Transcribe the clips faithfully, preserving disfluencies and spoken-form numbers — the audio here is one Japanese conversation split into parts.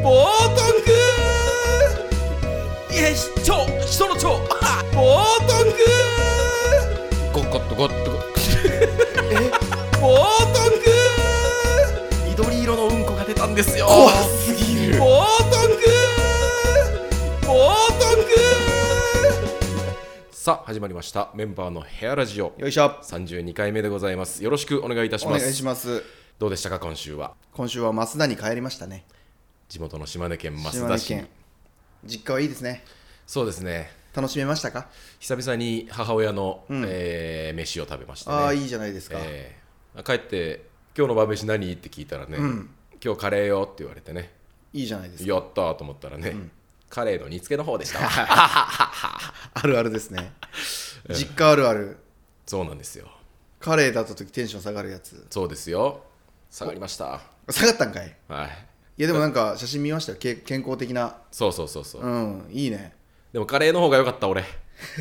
冒涜いや超人の超冒涜ゴッゴッとゴッとゴッえ冒涜緑色のうんこが出たんですよ。 怖すぎる。 冒涜冒涜さあ始まりましたメンバーのヘアラジオ。 よいしょ。 さんじゅうにかいめでございます。よろしくお願いいたします。 お願いします。 どうでしたか今週は。 今週は増田に帰りましたね。 地元の島根県増田市。 島根県実家はいいですね。 そうですね。 楽しめましたか。 久々に母親の、 うんえー飯を食べましたね。 ああいいじゃないですか、 えー、帰って今日の晩飯何って聞いたらね、 うん、 今日カレーよって言われてね、 いいじゃないですか。 やったーと思ったらね、うん、カレーの煮付けの方でしたあるあるですね実家あるある。 そうなんですよ。 カレーだった時テンション下がるやつ。 そうですよ。下がりました。 下がったんかい。 はい。 いやでもなんか写真見ましたよ。け健康的な。 そうそうそうそう、 うんいいね。 でもカレーの方が良かった俺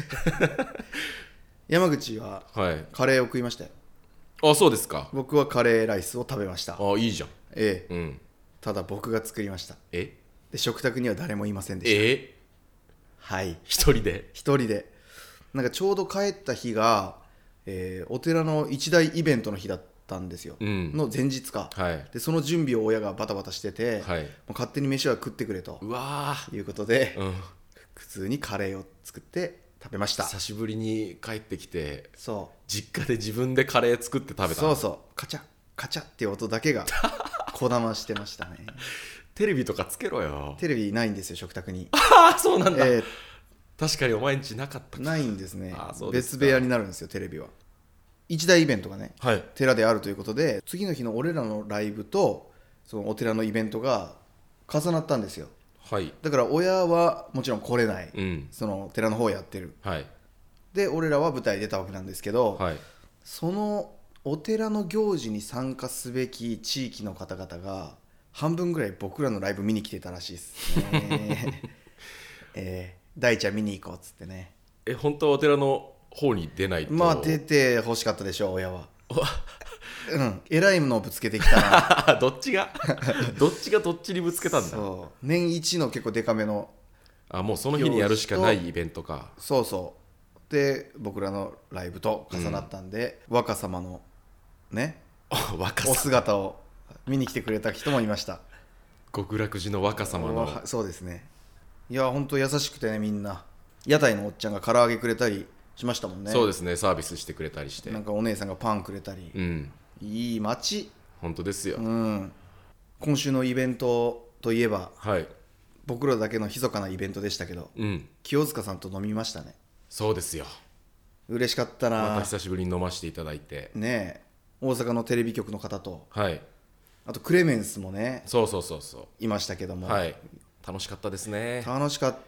山口はカレーを食いましたよ、 はい、あそうですか。 僕はカレーライスを食べました。 あいいじゃん。 ええ、 うん、 ただ僕が作りました。 えで食卓には誰もいませんでした。 えはい一人で一人で。なんかちょうど帰った日が、えー、お寺の一大イベントの日だったんですよ、うん、の前日か、 はい、 でその準備を親がバタバタしてて、はい、もう勝手に飯は食ってくれとうわいうことで、 うん、 普通にカレーを作って食べました。 久しぶりに帰ってきて、 そう実家で自分でカレー作って食べた。 そうそうカチャカチャっていう音だけがこだましてましたねテレビとかつけろよ。 テレビないんですよ食卓に。 ああそうなんだ、えー、確かにお前んちなかったか。 ないんですね。 あそうです別部屋になるんですよテレビは。一大イベントがね、 はい、 寺であるということで、次の日の俺らのライブとそのお寺のイベントが重なったんですよ、 はい、 だから親はもちろん来れない、 うん、 その寺の方やってる、 はい、 で俺らは舞台出たわけなんですけど、 はい、 そのお寺の行事に参加すべき地域の方々が半分ぐらい僕らのライブ見に来てたらしいですねえー、大ちゃん見に行こうっつってね。 え本当はお寺の方に出ないと。 まあ出て欲しかったでしょう親はうんえらいものをぶつけてきたなどっちがどっちがどっちにぶつけたんだ。 そう年一の結構デカめの。 あもうその日にやるしかないイベントか。 そうそうで僕らのライブと重なったんで、うん、若様のね若様お姿を見に来てくれた人もいました。 極楽寺の若様の。 そうですね。いや本当優しくてね、みんな屋台のおっちゃんが唐揚げくれたりしましたもんね。 そうですね、サービスしてくれたりして、 なんかお姉さんがパンくれたり、うん、いい街。 本当ですよ、 うん、今週のイベントといえば、 はい、 僕らだけの密かなイベントでしたけど、うん、清塚さんと飲みましたね。 そうですよ。 嬉しかったな。 また久しぶりに飲ませていただいてねえ、大阪のテレビ局の方と、 はい、 あとクレメンスもね、 そうそうそうそういましたけども、 はい、楽しかったですね。 楽しかった。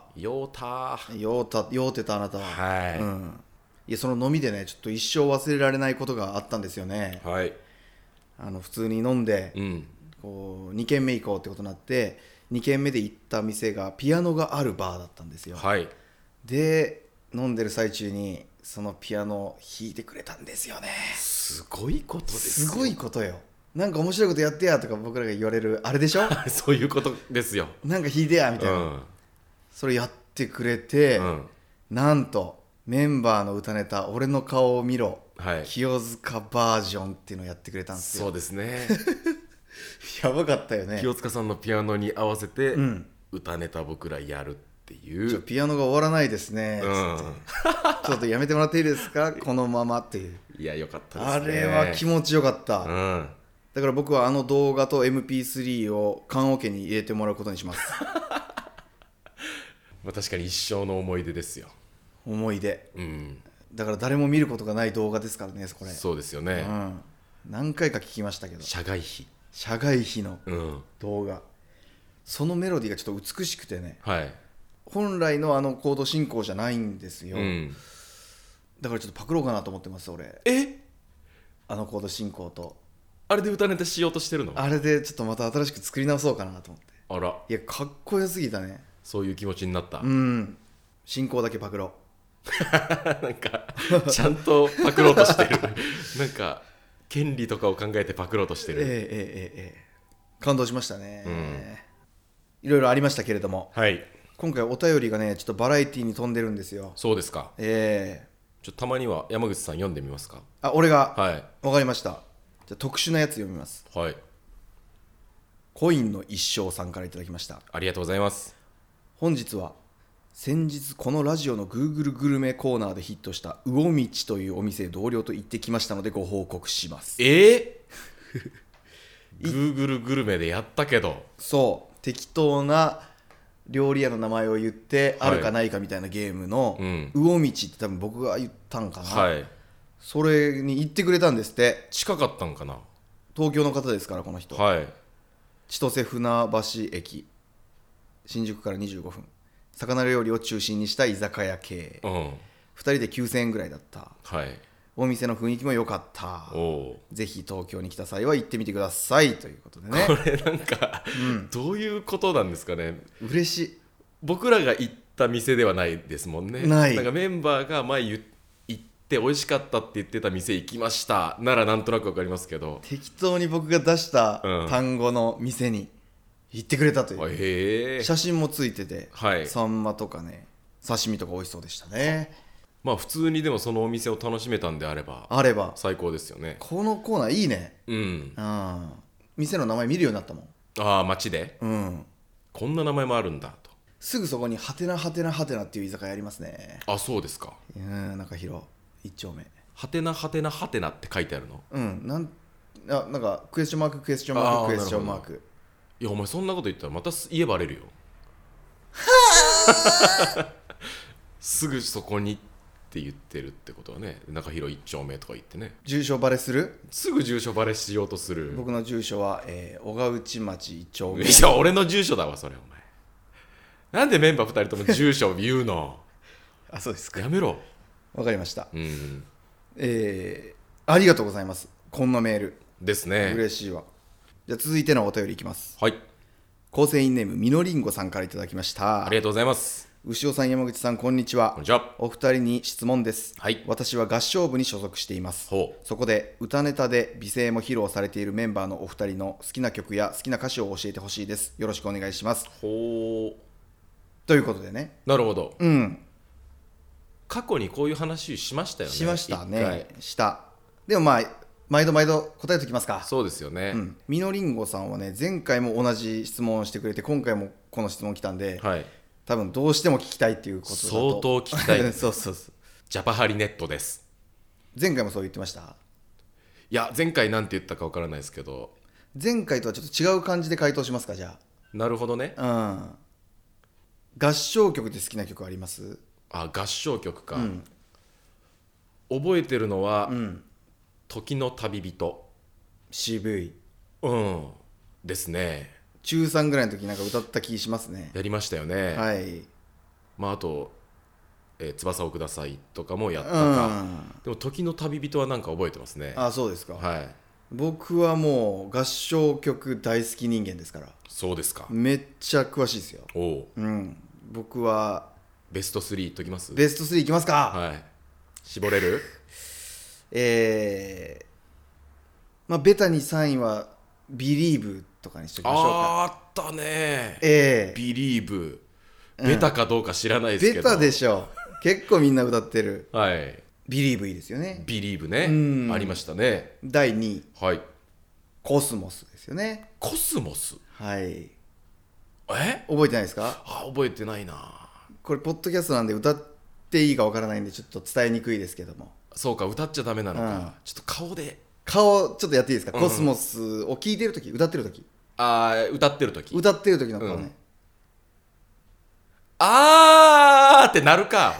酔うた酔うた酔うてたあなたは、 はい、 うん、いやその飲みでねちょっと一生忘れられないことがあったんですよね。 はい、 あの普通に飲んで、うん、こうに軒目行こうってことになってに軒目で行った店がピアノがあるバーだったんですよ。 はい、 で飲んでる最中にそのピアノを弾いてくれたんですよね。 すごいことですよ。 すごいことよ。なんか面白いことやってやとか僕らが言われるあれでしょそういうことですよ。 なんか弾いてやみたいな、うん、それやってくれて、うん、なんとメンバーの歌ネタ俺の顔を見ろ、はい、清塚バージョンっていうのをやってくれたんですよ。 そうですねやばかったよね。 清塚さんのピアノに合わせて、うん、歌ネタ僕らやるっていう。 ちょピアノが終わらないですね、うん、つってちょっとやめてもらっていいですかこのままっていう。 いやよかったですね。 あれは気持ちよかった、うん、だから僕はあの動画と エムピースリー を棺桶に入れてもらうことにしますまあ確かに一生の思い出ですよ。 思い出、うん、だから誰も見ることがない動画ですからねこれ。 そうですよね、うん、 何回か聞きましたけど。 社外秘社外秘の動画、うん、そのメロディーがちょっと美しくてね、はい、本来のあのコード進行じゃないんですよ、うん、だからちょっとパクろうかなと思ってます俺。 えあのコード進行とあれで歌ネタしようとしてるの？ あれでちょっとまた新しく作り直そうかなと思って。 あら、 いやかっこよすぎたね。 そういう気持ちになった。 うん、進行だけパクろうなんかちゃんとパクろうとしてるなんか権利とかを考えてパクろうとしてる。 ええええええ感動しましたね、 いろいろありましたけれども、 はい。 今回お便りがねちょっとバラエティに飛んでるんですよ。 そうですか。 ええちょっとたまには山口さん読んでみますか。 あ、俺が、 はいわかりました。じゃあ特殊なやつ読みます。 はい。 コインの一生さんからいただきました。 ありがとうございます。 本日は先日このラジオの Google グルメコーナーでヒットした魚道というお店へ同僚と行ってきましたのでご報告します。 えー、Google グルメでやったけど、 そう適当な料理屋の名前を言って、 はい、 あるかないかみたいなゲームの、 うん、 魚道って多分僕が言ったんかな、 はい、 それに行ってくれたんですって。 近かったんかな。 東京の方ですからこの人。 はい。 千歳船橋駅、新宿からにじゅうごふん、魚料理を中心にした居酒屋系、うん、ふたりできゅうせんえんぐらいだった、 はい、 お店の雰囲気も良かった、 おぜひ東京に来た際は行ってみてくださいということでね。 これなんか、うん、どういうことなんですかね。 嬉しい。 僕らが行った店ではないですもんね。 ない。 なんかメンバーが前言って美味しかったって言ってた店行きましたならなんとなく分かりますけど、 適当に僕が出した単語の店に行ってくれたという、うん、 へー、 写真もついてて、 はい、 サンマとかね刺身とか美味しそうでしたね。 まあ普通にでもそのお店を楽しめたんであればあれば最高ですよね。 このコーナーいいね。 うん、 あ、店の名前見るようになったもん。 ああ、街で、 うん、 こんな名前もあるんだと。 すぐそこにハテナハテナハテナっていう居酒屋ありますね。 あ、そうですか。 うん、中広一丁目。 ハテナハテナハテナって書いてあるの。 うん、なんあなんかクエスチョンマーククエスチョンマーククエスチョンマーク。 いやお前そんなこと言ったらまた家バレるよ。すぐそこにって言ってるってことはね、中広一丁目とか言ってね、 住所バレする。 すぐ住所バレしようとする。 僕の住所は、えー、小川内町一丁目。 いや俺の住所だわそれ。お前なんでメンバーふたりとも住所を言うの。 あ、そうですか。 やめろ。 わかりました。 うん、 えー、ありがとうございます。こんなメールですね。 嬉しいわ。じゃあ続いてのお便りいきます。 はい。 構成員ネームみのりんごさんからいただきました。 ありがとうございます。 牛尾さん、山口さん、こんにちは。 こんにちは。 お二人に質問です。 はい。 私は合唱部に所属しています。 ほう。 そこで歌ネタで美声も披露されているメンバーのお二人の好きな曲や好きな歌詞を教えてほしいです。よろしくお願いします。 ほう。 ということでね。 なるほど。 うん。 過去にこういう話しましたよね。 しましたね。した。でもまあ毎度毎度答えておきますか。 そうですよね。 うん、みのりんごさんはね、前回も同じ質問をしてくれて、今回もこの質問来たんで、 はい、 多分どうしても聞きたいっていうことだと。 相当聞きたい。 そうそうそう。 ジャパハリネットです。 前回もそう言ってました？ いや前回なんて言ったかわからないですけど、 前回とはちょっと違う感じで回答しますか。じゃあ。 なるほどね。 うん。合唱曲で好きな曲あります？ あ、合唱曲か、うん、覚えてるのは、うん、時の旅人。 渋い。 うんですね。 中さんぐらいの時なんか歌った気しますね。 やりましたよね。 はい。 まああと、えー、翼をくださいとかもやったか、うん、でも時の旅人はなんか覚えてますね。 あ、そうですか。 はい。 僕はもう合唱曲大好き人間ですから。 そうですか。 めっちゃ詳しいですよ。 おう、 うん、僕はベストスリーいっときます？ ベストスリーいきますか。 はい。絞れる？ えー、まあベタにさんいはビリーブとかにしときましょうか。 あったね、 えー、 ビリーブ。ベタかどうか知らないですけど、 ベタでしょ。結構みんな歌ってる。 はい。 ビリーブいいですよね。 ビリーブね、ありましたね。 だいにい、 はい、 コスモスですよね。 コスモス。 はい。 え、 覚えてないですか？ あ、覚えてないな。 これポッドキャストなんで歌っていいかわからないんでちょっと伝えにくいですけども。 そうか、歌っちゃダメなのか、うん、ちょっと顔で顔ちょっとやっていいですか、うん、コスモスを聴いてるとき、歌ってるとき。 あー、歌ってるとき。 歌ってるときの顔ね、うん、 あーってなるか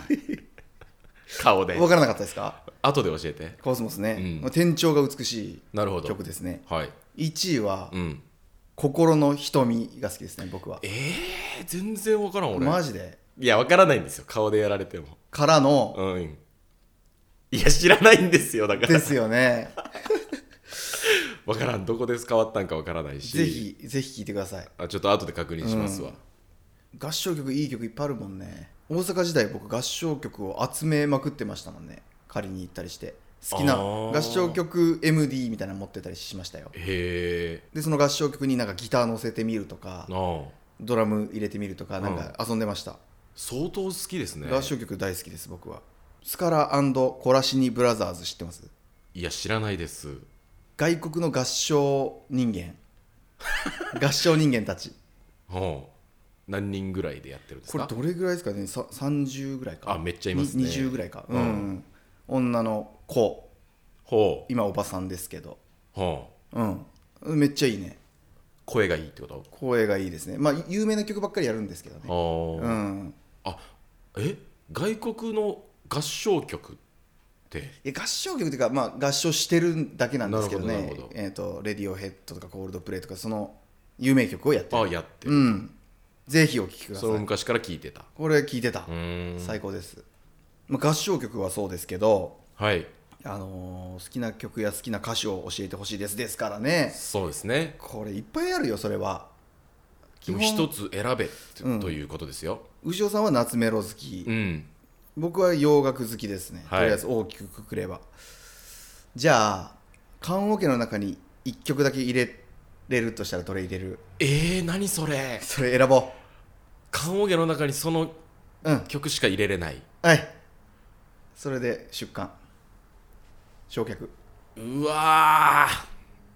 顔で。 分からなかったですか？ 後で教えて。 コスモスね、 うん、 転調が美しい曲ですね。 はい、 いちいは、 うん、 心の瞳が好きですね、僕は。 えー、全然分からん俺。 マジで？ いや分からないんですよ、顔でやられても。 からの、 うん、いや知らないんですよ、だから。 ですよね。 分からん、どこで変わったんか分からないし。 ぜひぜひ聴いてください。 あ、ちょっと後で確認しますわ、 うん、合唱曲いい曲いっぱいあるもんね。大阪時代僕合唱曲を集めまくってましたもんね。借りに行ったりして好きな合唱曲 エムディー みたいなの持ってたりしましたよ。 へえ。 でその合唱曲になんかギター乗せてみるとか、 ドラム入れてみるとかなんか遊んでました、 相当好きですね。 合唱曲大好きです僕は。スカラ&コラシニブラザーズ知ってます？ いや知らないです。 外国の合唱人間合唱人間たち。 ほう何人ぐらいでやってるんですか？ これどれぐらいですかね。ささんじゅうぐらいか。 あめっちゃいますね。 にじゅうぐらいか、うん、 うん、 女の子、 ほう今おばさんですけど、 ほうん、めっちゃいいね。 声がいいってこと？ 声がいいですね。まあ有名な曲ばっかりやるんですけどね。 はあ、 うん、 あえ外国の合唱曲っていや合唱曲っていうか、まあ、合唱してるだけなんですけどね。 なるほどなるほど。 えーとレディオヘッドとかコールドプレイとかその有名曲をやってる。 あやってる、 うん、ぜひお聴きください。 それを昔から聞いてた。 これ聞いてた。 うーん最高です、まあ、合唱曲はそうですけど、 はいあのー好きな曲や好きな歌手を教えてほしいですですからね。 そうですね。 これいっぱいあるよそれは。 でも一つ選べということですよ。 牛尾さんは夏メロ好き、 うん、 僕は洋楽好きですね、 はい、 とりあえず大きくくくれば。じゃあ棺桶の中にいっきょくだけ入れれるとしたらどれ入れる？ えー、何それ。 それ選ぼう。 棺桶の中にそのうん曲しか入れれない、 はい、それで出棺焼却。 うわー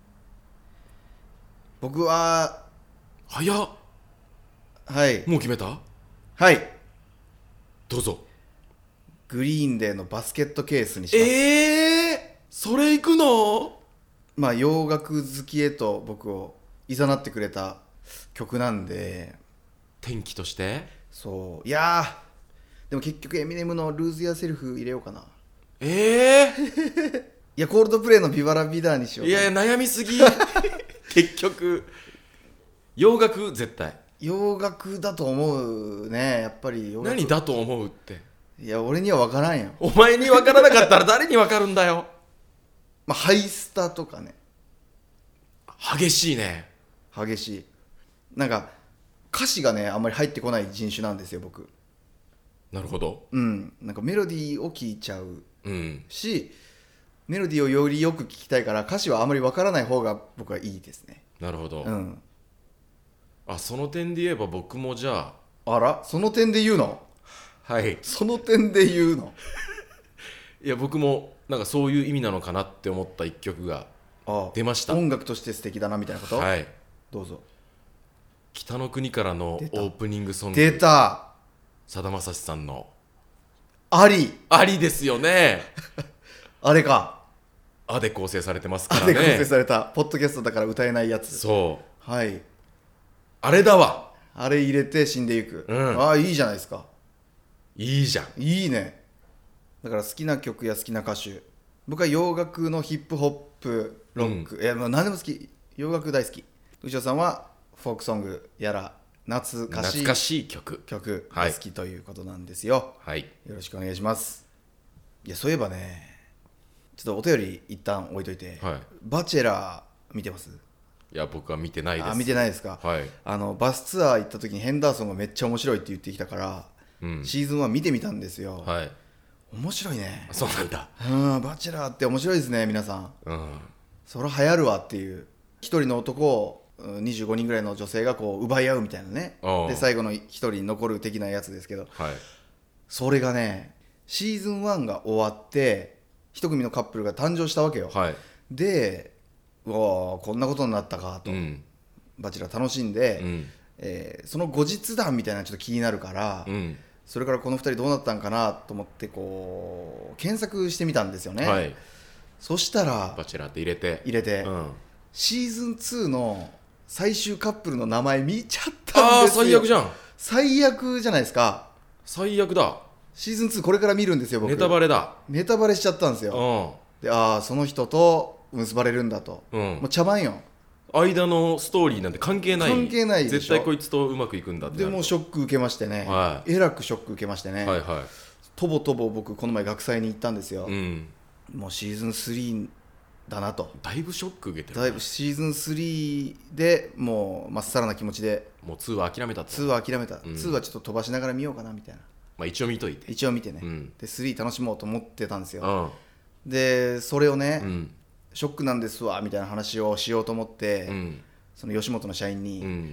僕は早っ。 はいもう決めた？ はいどうぞ。 グリーンデーのバスケットケースにします。 えー、それ行くの？ まあ洋楽好きへと僕を誘ってくれた曲なんで。 転機として。 そういやーでも結局エミネムのルーズ・ヤーセルフ入れようかな。 えいやコールドプレイのビバラビダーにしよー、 うかな。 いやいや悩みすぎ結局洋楽絶対。 洋楽だと思うねやっぱり洋楽。 何だと思うって。 いや俺には分からんよ。 お前に分からなかったら誰に分かるんだよ。 まあハイスタとかね。 激しいね。 激しい。なんか歌詞がねあんまり入ってこない人種なんですよ僕。 なるほど。 うんなんかメロディーを聴いちゃううんし、メロディーをよりよく聞きたいから歌詞はあまり分からない方が僕はいいですね。 なるほど、 うん。 あその点で言えば僕もじゃあらその点で言うの？ あはいその点で言うの？ いや僕もなんかそういう意味なのかなって思った一曲がああ出ました。 音楽として素敵だなみたいなこと。 はいどうぞ。 北の国からのオ出たープニングソング出た。 さだまさしさんのありありですよねあれか。 あで構成されてますからあれ構成ね。 されたポッドキャストだから歌えないやつ。 そうはいあれだわ。 あれ入れて死んでいく、 うん、 ああいいじゃないですか。 いいじゃん。 いいね。だから好きな曲や好きな歌手、僕は洋楽のヒップホップロック、うん、いやもう何でも好き。洋楽大好き。牛尾さんはフォークソングやら懐かしい懐かしい曲曲が好きということなんですよ。 はい、 よろしくお願いします。いやそういえばねちょっとお便り一旦置いといて、 はい、 バチェラー見てます？ いや僕は見てないです。 あ見てないですか、 はい、 あのバスツアー行った時にヘンダーソンがめっちゃ面白いって言ってきたから、うん、シーズンワン見てみたんですよ、 はい、 面白いね。 そうなんだ。 うんバチェラーって面白いですね皆さん、 うん、 それ流行るわっていう。一人の男をにじゅうごにんぐらいの女性がこう奪い合うみたいなね。で最後の一人残る的なやつですけど、 はい、 それがねシーズンワンが終わって一組のカップルが誕生したわけよ、 はい、 でうわこんなことになったかと、うん、バチェラー楽しんで、うんえー、その後日談みたいなのちょっと気になるから、うん、それからこのふたりどうなったんかなと思ってこう検索してみたんですよね、はい、そしたらバチェラーって入れて入れて、うん、シーズンツーの最終カップルの名前見ちゃったんですよ。 あー最悪じゃん。 最悪じゃないですか。 最悪だ。 シーズンツーこれから見るんですよ僕。 ネタバレだ。 ネタバレしちゃったんですよ、うん、でああその人と結ばれるんだと、うん、もう茶番よ。 間のストーリーなんて関係ない。 関係ないでしょ。 絶対こいつとうまくいくんだって。 でもショック受けましてね、はい、えらくショック受けましてね、はいはい、とぼとぼ僕この前学祭に行ったんですよ、うん、もうシーズンスリーだなと。 だいぶショック受けてる。 だいぶシーズンスリーでもうまっさらな気持ちでもうツーは諦めたと。 ツーは諦めた、うん、ツーはちょっと飛ばしながら見ようかなみたいな。 まあ、一応見といて一応見てね、うん、でスリー楽しもうと思ってたんですよ、うん、でそれをね、うん、ショックなんですわみたいな話をしようと思って、うん、その吉本の社員に、うん、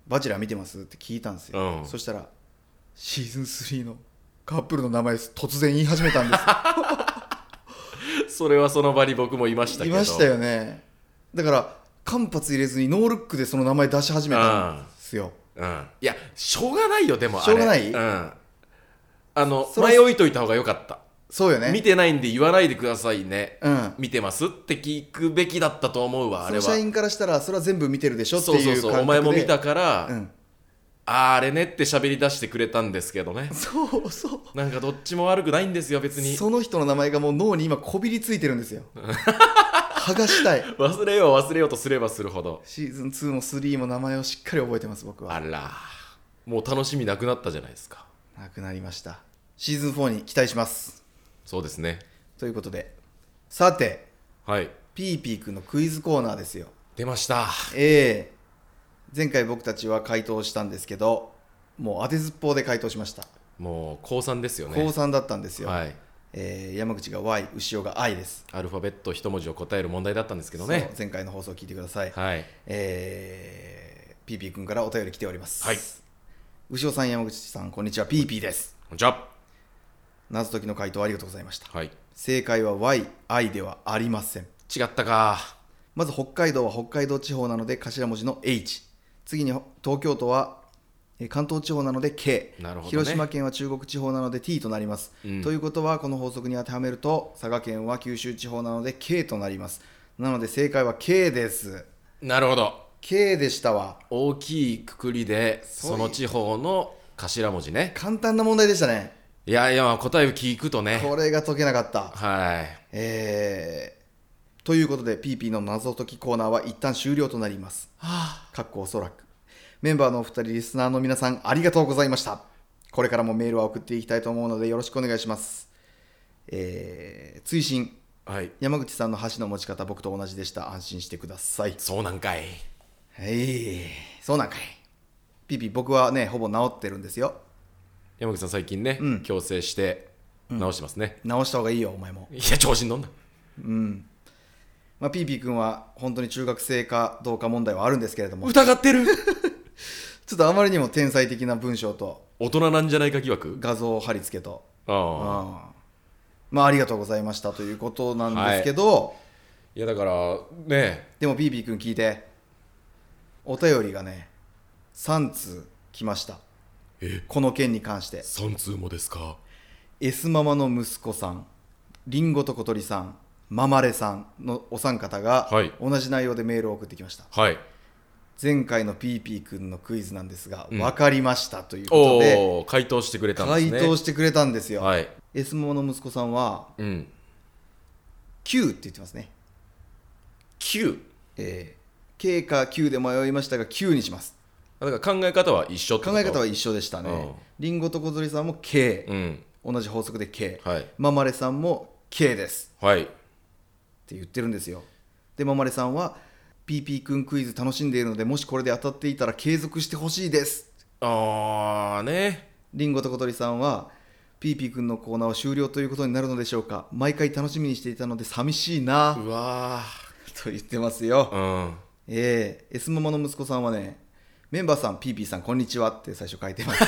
バチェラー見てますって聞いたんですよ、 うん、 そしたらシーズンスリーのカップルの名前突然言い始めたんですそれはその場に僕もいましたけど。 いましたよね。だから間髪入れずにノールックでその名前出し始めたんですよ、 うん、いやしょうがないよ。でもあれしょうがない、 うん、あのそれ前置いといた方が良かった。 そうよね。 見てないんで言わないでくださいね、 うん、 見てますって聞くべきだったと思うわ。あれはその社員からしたらそれは全部見てるでしょっていう感覚で、 そうそうそう、お前も見たから、 うん、 あ, あれねって喋り出してくれたんですけどね。 そうそうなんかどっちも悪くないんですよ別に。 その人の名前がもう脳に今こびりついてるんですよ剥がしたい。 忘れよう忘れようとすればするほど。 シーズンツーもスリーも名前をしっかり覚えてます僕は。 あらもう楽しみなくなったじゃないですか。 なくなりました。シーズンフォーに期待します。 そうですね。 ということでさて、 はい、 ピーピーくんのクイズコーナーですよ。 出ました。 ええー、前回僕たちは回答したんですけどもう当てずっぽうで回答しました。 もう高さんですよね。 高さんだったんですよ、 はい、 えー、山口が Y 牛尾が I です。 アルファベット一文字を答える問題だったんですけどね。 前回の放送を聞いてください。 はい、 えー、ピーピーくんからお便り来ております。 はい、 牛尾さん山口さんこんにちは、ピーピーです。 こんにちは。 謎解きの回答ありがとうございました、 はい、 正解は ワイアイ ではありません。 違ったか。 まず北海道は北海道地方なので頭文字の H、 次に東京都は関東地方なので K、 なるほどね、 広島県は中国地方なので T となります、うん、ということはこの法則に当てはめると佐賀県は九州地方なので K となります。なので正解は K です。 なるほど、 K でしたわ。 大きいくくりでその地方の頭文字ね。 簡単な問題でしたね。 いやいや答えを聞くとねこれが解けなかった。 はい、 えー、ということで ピーピー の謎解きコーナーは一旦終了となります。 はあ、 かっこおそらくメンバーのお二人リスナーの皆さんありがとうございました。これからもメールは送っていきたいと思うのでよろしくお願いします。えー、追伸、 はい、 山口さんの箸の持ち方僕と同じでした。安心してください。 そうなんかい。 はい、そうなんかい。ピーピー僕はねほぼ治ってるんですよ。 山口さん最近ね、うん、矯正して治してますね、 うん、治した方がいいよお前も。 いや調子に乗んな。 うんまあ、ピーピー君は本当に中学生かどうか問題はあるんですけれども疑ってるちょっとあまりにも天才的な文章と大人なんじゃないか疑惑、 画像貼り付けと、 ああ、 まあありがとうございましたということなんですけど、はい、 いやだからね、 でもピーピー君聞いて、お便りがねさん通来ました。 えこの件に関してさん通もですか。 S ママの息子さん、リンゴと小鳥さん、ママレさんのお三方が同じ内容でメールを送ってきました、 はい、 前回のピーピーくんのクイズなんですが、うん、分かりましたということでお回答してくれたんですね。 回答してくれたんですよ、 はい、 S ママの息子さんは、うん、きゅうって言ってますね。 きゅう、 えー、K かきゅうで迷いましたがきゅうにします。 だから考え方は一緒ってこと。 考え方は一緒でしたね、うん、リンゴと小鳥さんも K、うん、同じ法則で K、はい、ママレさんも K です、 はい、 って言ってるんですよ。でママレさんはピーピーくんクイズ楽しんでいるのでもしこれで当たっていたら継続してほしいです。 あーね。 リンゴと小鳥さんはピーピーくんのコーナーは終了ということになるのでしょうか。毎回楽しみにしていたので寂しいな。 うわーと言ってますよ、 うん、 えー、S ママの息子さんはね、メンバーさん ピーピー さんこんにちはって最初書いてます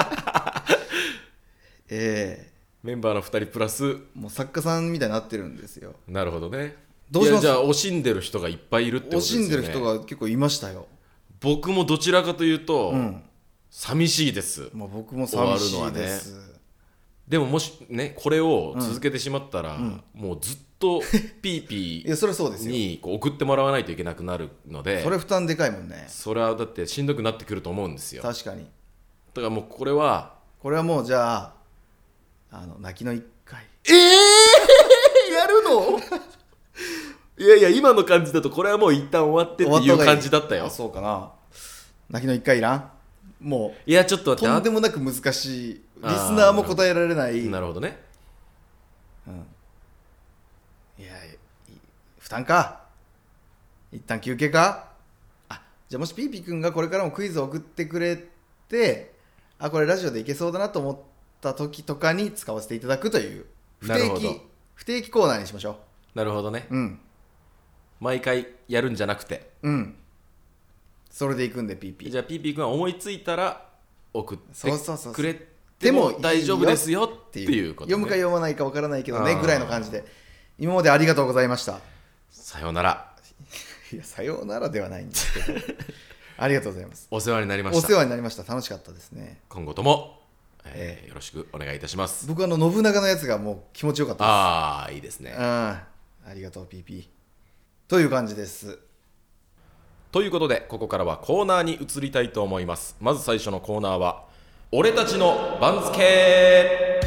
えー、メンバーのふたりプラスもう作家さんみたいになってるんですよ。 なるほどね。 どうします？ いやじゃあ惜しんでる人がいっぱいいるってことですよね。 惜しんでる人が結構いましたよ。 僕もどちらかというと、うん、寂しいです。 まあ、僕も寂しいです、ね、 でももしねこれを続けてしまったら、うん、もうずっとピーピーにこう送ってもらわないといけなくなるのでそれ負担でかいもんね。 それはだってしんどくなってくると思うんですよ。 確かに。 だからもうこれはこれはもうじゃああの泣きの一回えーやるのいやいや今の感じだとこれはもう一旦終わってっていう感じだったよ。 あそうかな。泣きの一回いらん。もういやちょっととんでもなく難しい。リスナーも答えられない。 なるほどね、 うん、いや負担か。一旦休憩か。あじゃあもしピーピーくんがこれからもクイズを送ってくれてあこれラジオでいけそうだなと思った時とかに使わせていただくという不定期不定期コーナーにしましょう。 なるほどね、 うん、 毎回やるんじゃなくて、 うん、 それでいくんで ピーピー。 じゃあ ピーピー 君は思いついたら送ってくれでもても大丈夫ですよっていうこと、ね、 読むか読まないかわからないけどねあぐらいの感じで、今までありがとうございました。 さようなら。 いやさようならではないんですけどありがとうございます。 お世話になりました。 お世話になりました。楽しかったですね。 今後とも、えーえーよろしくお願いいたします。 僕はあの信長のやつがもう気持ちよかったです。 ああいいですね。 うん、ありがとう ピーピー という感じです。 ということでここからはコーナーに移りたいと思います。まず最初のコーナーは俺たちの番付。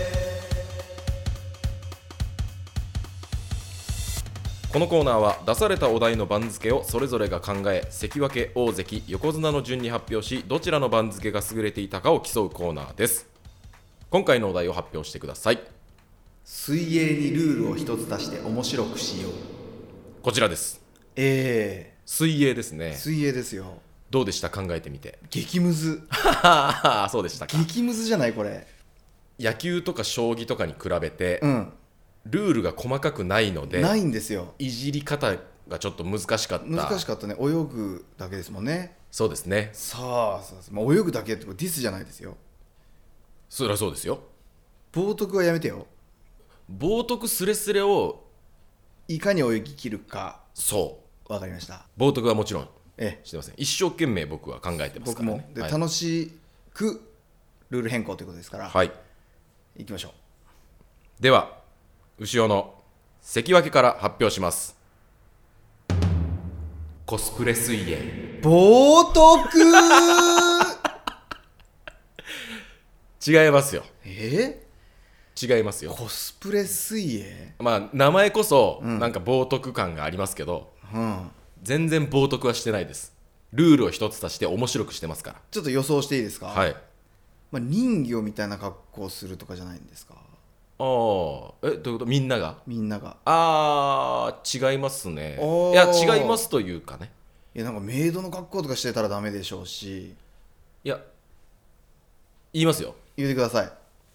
このコーナーは出されたお題の番付をそれぞれが考え、関脇、大関、横綱の順に発表し、どちらの番付が優れていたかを競うコーナーです。今回のお題を発表してください。 水泳にルールを一つ出して面白くしよう。 こちらです。 え水泳ですー、 ね。 水泳ですよ。 どうでした？考えてみて。 激ムズそうでしたか。 激ムズじゃないこれ。 野球とか将棋とかに比べて、 うん、 ルールが細かくないのでないんですよ。 いじり方がちょっと難しかった。 難しかったね。泳ぐだけですもんね。 そうですね。 さあ、そうです、まあ、泳ぐだけってディスじゃないですよ。 そりゃそうですよ。 冒涜はやめてよ。 冒涜スレスレをいかに泳ぎ切るか。 そわかりました。 う冒涜はもちろんえしてません。一生懸命僕は考えてますからね。 僕もで、 はい、 楽しくルール変更ということですから、 はい、 いきましょう。 では牛尾の関脇から発表します。コスプレ水泳。 冒涜違いますよ。 え違いますー、 よ。 コスプレ水泳、 まあ名前こそうんなんか冒涜感がありますけど、 うん、 全然冒涜はしてないです。ルールを一つ足して面白くしてますかちょっと予想していいですか。 ら。はい。 まあ、人魚みたいな格好をするとかじゃないんですか。 ああ、えどういうこと？みんなが？ みんなが。 ああ、違いますね。 おーいや違いますというかね。 いやなんかメイドの格好とかしてたらダメでしょうし。 いや言いますよ。 言ってください。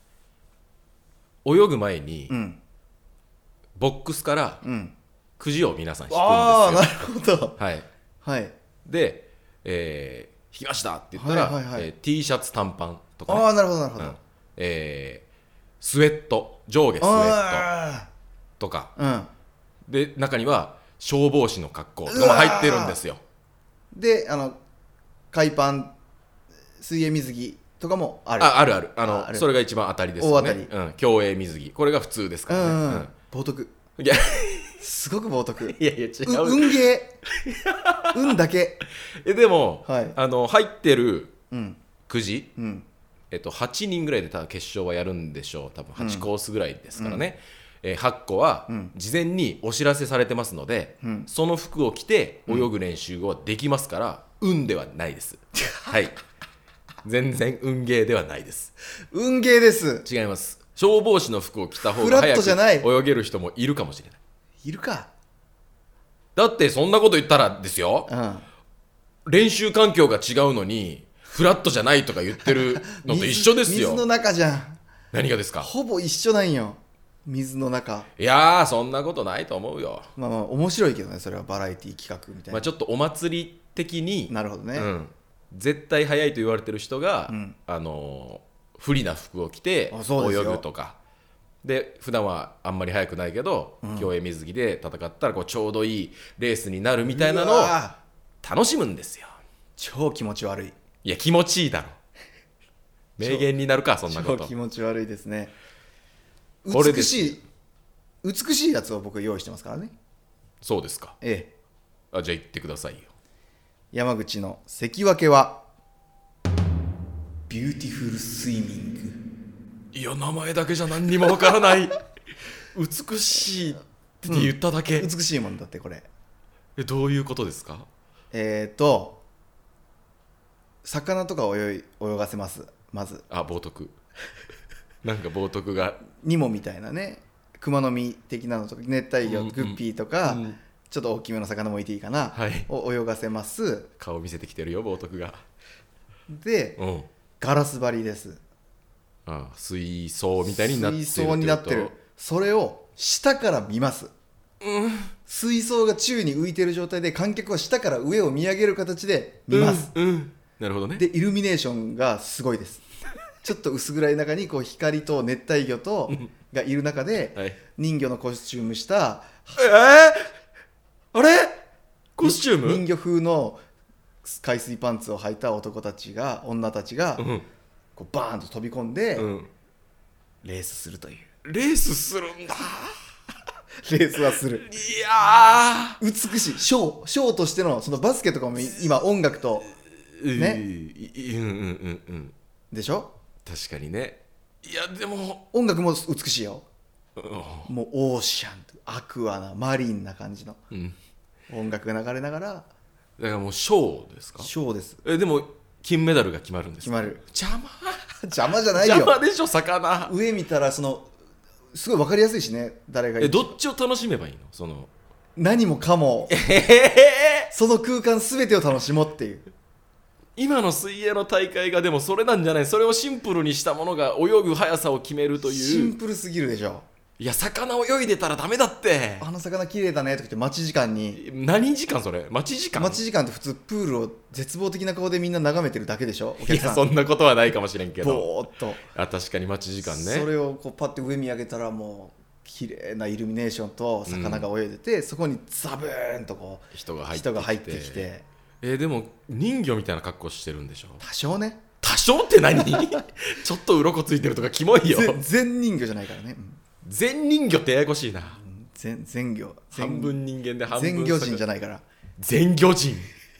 泳ぐ前にうんボックスからうん。 くじを皆さん引くんああ、なですよ。 るほど。 はい。 はい。 で、えー引きましたって言ったら、 はいはいはいえー T シャツ短パンとか、ね、 ああ、なるほどなるほど。 うんえースウェット上下スウェッあトとかあ、 で中には消防士の格好とかも入ってるんですよ。 うん。で、あの海パン、水泳水着とかもある。 ああるあるあのああるそれが一番当たりですよね。 大当うん、競泳水着これが普通ですからね。 うん、うんうん冒涜。 いやすごく冒涜。 いやいや違う。 う運ゲー。運だけ。 えでも、 はいあの入ってるうんくじ、 うんえっと、はちにんぐらいで多分決勝はやるんでしょう。多分はちコースぐらいですからね、えーはっこはうん事前にお知らせされてますので、 うんその服を着て泳ぐ練習はできますから、運ではないですはい全然運ゲーではないです。 運ゲーです。 違います。消防士の服を着た方フラッが早トじゃないく泳げる人もいるかもしれない。 いるか。 だってそんなこと言ったらですよ、 うん練習環境が違うのにフラットじゃないとか言ってるのと一緒ですよ。 水の中じゃん。 何がですか？ ほぼ一緒なんよ。水の中。 いやーそんなことないと思うよ。 まあまあ面白いけどね、それはバラエティ企画みたいな。 まあ、ちょっとお祭り的に、 なるほどね。 うん、絶対速いと言われてる人が、 うんあのー不利な服を着てあそうですよ泳ぐとかで普段はあんまり速くないけど、 うん競泳水着で戦ったらこうちょうどいいレースになるみたいなうのをわ楽しむんですよ。 超気持ち悪い。 いや気持ちいいだろ名言になるかそんなこと超気。持ち悪いですね。 これです美しい美しいやつを僕用意してますからね。 そうですか。 ええ。 あじゃあ言ってくださいよ。 山口の関脇はビューティフルスイミング。 いや名前だけじゃ何にもわからない美しいって言っただけ、 美しいもんだってこれ。 えどういうことですか？ えーと魚とかを泳い泳がせます。まずあ冒涜なんか冒涜がニモみたいなね、熊の実的なのとか熱帯魚、 うんうんグッピーとか、 うんちょっと大きめの魚もいていいかな、 はいを泳がせます。 顔見せてきてるよ冒涜が。 でうんガラス張りです。 あ水槽みたいになってるってこと。 水槽になってる。それを下から見ます。 うん、 水槽が宙に浮いてる状態で観客は下から上を見上げる形で見ます、 うんうん、なるほどね。 でイルミネーションがすごいですちょっと薄暗い中にこう光と熱帯魚とがいる中で、はい、人魚のコスチュームしたえー、あれコスチューム人魚風の海水パンツを履いた男たちが女たちが、うん、こうバーンと飛び込んで、うん、レースするという。 レースするんだレースはする。 いや美しいショーショーとしてのそのバスケとかも今音楽とね、うんうんうんうん、でしょ。 確かにね。いやでも音楽も美しいよ、うん、もうオーシャンアクアなマリンな感じの、うん、音楽が流れながら。だからもうショーですか。 ショーです。 えでも金メダルが決まるんですか。 決まる。 邪魔邪魔じゃないよ。 邪魔でしょ魚。 上見たらそのすごい分かりやすいしね、誰がいい。 えどっちを楽しめばいいの。その何もかも、えー、その空間全てを楽しもうっていう。 今の水泳の大会がでもそれなんじゃない。それをシンプルにしたものが泳ぐ速さを決めるという。 シンプルすぎるでしょ。 いや魚泳いでたらダメだって。 あの魚綺麗だねとか言って待ち時間に。 何時間それ。待ち時間。 待ち時間って普通プールを絶望的な顔でみんな眺めてるだけでしょ。お客さん。 いやそんなことはないかもしれんけど。 ぼーっと。 あ確かに待ち時間ね。 それをこうパッて上見上げたらもう綺麗なイルミネーションと魚が泳いでて、うん、そこにザブーンとこう人が入ってきて。 人が入ってきて。 えー、でも人魚みたいな格好してるんでしょ。 多少ね。 多少って何ちょっと鱗ついてるとかキモいよ。 全人魚じゃないからね、うん、 全人魚ってややこしいな。 全全魚。 半分人間で半分全魚人じゃないから。 全魚人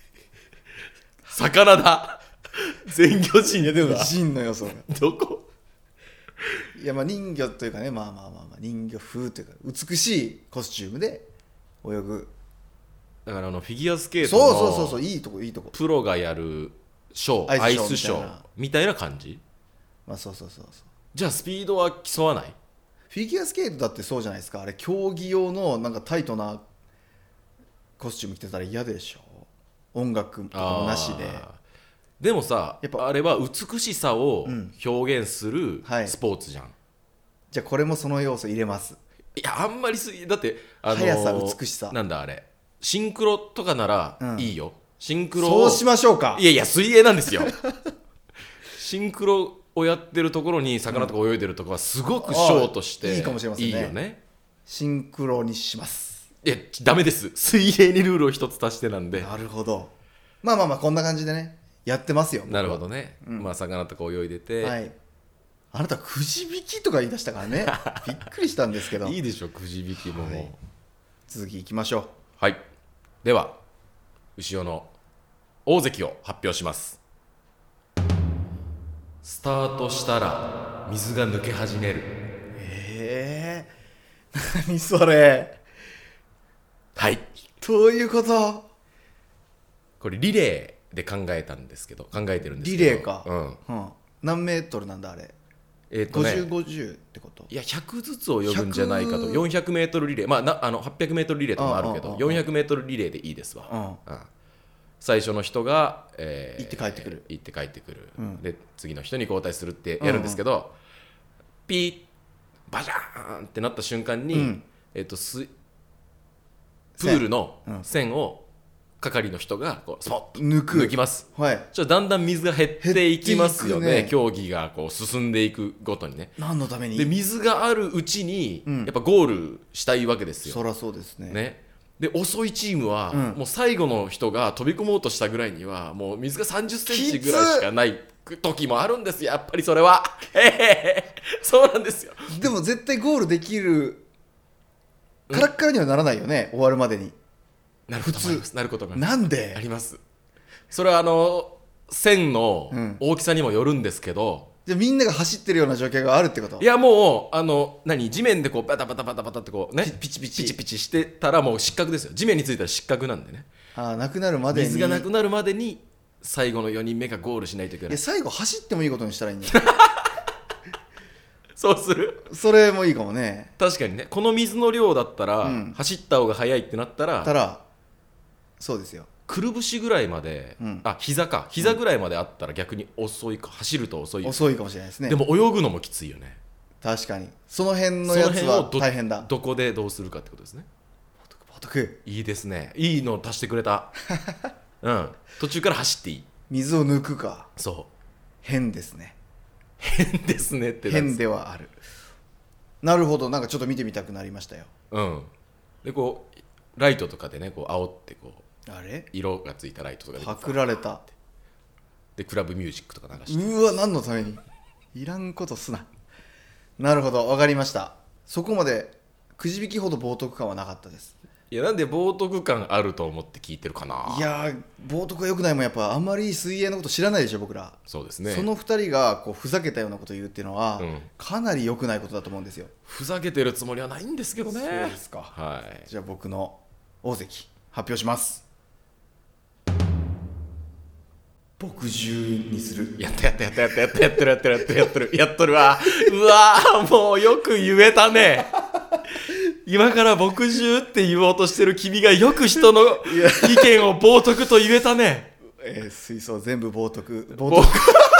魚だ全魚人。いやでも人の予想がどこ。 いやまあ人魚というかね、まあまあまあまあ人魚風というか美しいコスチュームで泳ぐ。 だからあのフィギュアスケートのそうそうそうそういいとこいいとこプロがやるショーアイスショーみたいな感じ。 まあそうそうそうそう。 じゃあスピードは競わない。 フィギュアスケートだってそうじゃないですか。あれ競技用のなんかタイトなコスチューム着てたら嫌でしょ。音楽とかもなしで。 でもさやっぱあれは美しさを表現するスポーツじゃん、うんはい、 じゃあこれもその要素入れます。 いやあんまりすぎだって、あのー、 速さ美しさなんだあれシンクロとかならいいよ、うん、シンクロそうしましょうか。 いやいや水泳なんですよシンクロをやってるところに魚とか泳いでるとこはすごくショーとしていいかもしれませんね。いいよね。 シンクロにします。 いやダメです。水泳にルールを一つ足してなんで。 なるほど。まあまあまあこんな感じでねやってますよ。 なるほどね、うん、まあ魚とか泳いでて、はい、 あなたくじ引きとか言い出したからねびっくりしたんですけどいいでしょくじ引きも、はい、 続きいきましょう。 はい、では牛尾の大関を発表します。スタートしたら水が抜け始める。 えー、何それ。 はい、 どういうこと。これリレーで考えたんですけど考えてるんですけど。 リレーか、 うんうん、何メートルなんだあれ。 えーとね、 ごじゅう、ごじゅうってこと。 いやひゃくずつ泳ぐんじゃないかと。よんひゃくメートルリレー、まあ、なあのはっぴゃくメートルリレーとかもあるけどよんひゃくメートルリレーでいいですわ、うんうん、最初の人が、えー、 行って帰ってくる行って帰ってくる、うん、で次の人に交代するってやるんですけど、うんうん、ピーバジャーンってなった瞬間に、うんえー、とすプールの線を係の人がこうスポッと抜く抜きます、はい、ちょっとだんだん水が減っていきますよ ね, ね競技がこう進んでいくごとにね。 何のために。 で水があるうちにやっぱゴールしたいわけですよ、 うん、そりゃそうです ね, ねで遅いチームは、うん、もう最後の人が飛び込もうとしたぐらいにはもう水がさんじゅっセンチぐらいしかない時もあるんですよ。やっぱりそれはそうなんですよ。 でも絶対ゴールできるカラッカラにはならないよね、うん、終わるまでに。 なることがあります。なることがなんであります。それはあの線の大きさにもよるんですけど、 うん、じゃあみんなが走ってるような状況があるってこと。 いやもうあの何地面でこうバタバタバタバタってこうねピチピチピチピチしてたらもう失格ですよ。地面についたら失格なんでね。 ああなくなるまでに水がなくなるまでに最後のよにんめがゴールしないといけない。いや最後走ってもいいことにしたらいいんだよそうする。 それもいいかもね。 確かにね。この水の量だったら、うん、走った方が速いってなったらたらそうですよ。 くるぶしぐらいまで、うん、あ膝か膝ぐらいまであったら逆に遅いか、走ると遅いよ、 遅いかもしれないですね。 でも泳ぐのもきついよね。 確かにその辺のやつは大変だ。 どこでどうするかってことですね。 冒涜いいですね。いいの足してくれた。うん途中から走っていい。 水を抜くか。 そう変ですね。 変ですねってなん変ではある。なるほど、なんかちょっと見てみたくなりましたよ。 うんでこうライトとかでねこう煽ってこうあれ色がついたライトとかでパクられた。 でクラブミュージックとか流してうわ何のためにいらんことすな。なるほど、わかりました。そこまでくじ引きほど冒涜感はなかったです。 いやなんで冒涜感あると思って聞いてるかな。 いやー冒涜は良くないもん。やっぱあんまり水泳のこと知らないでしょ僕ら。 そうですね。 そのふたりがこうふざけたようなことを言うっていうのは、 うん、 かなり良くないことだと思うんですよ。 ふざけてるつもりはないんですけどね。 そうですか。 はいじゃあ僕の大関発表します。墨汁にする。 やったやったやったやったやったやってるやってるやってるやってるやっとるわ。うわーもうよく言えたね。今から墨汁って言おうとしてる君がよく人の意見を冒涜と言えたね。 えー、水槽全部冒涜冒冒涜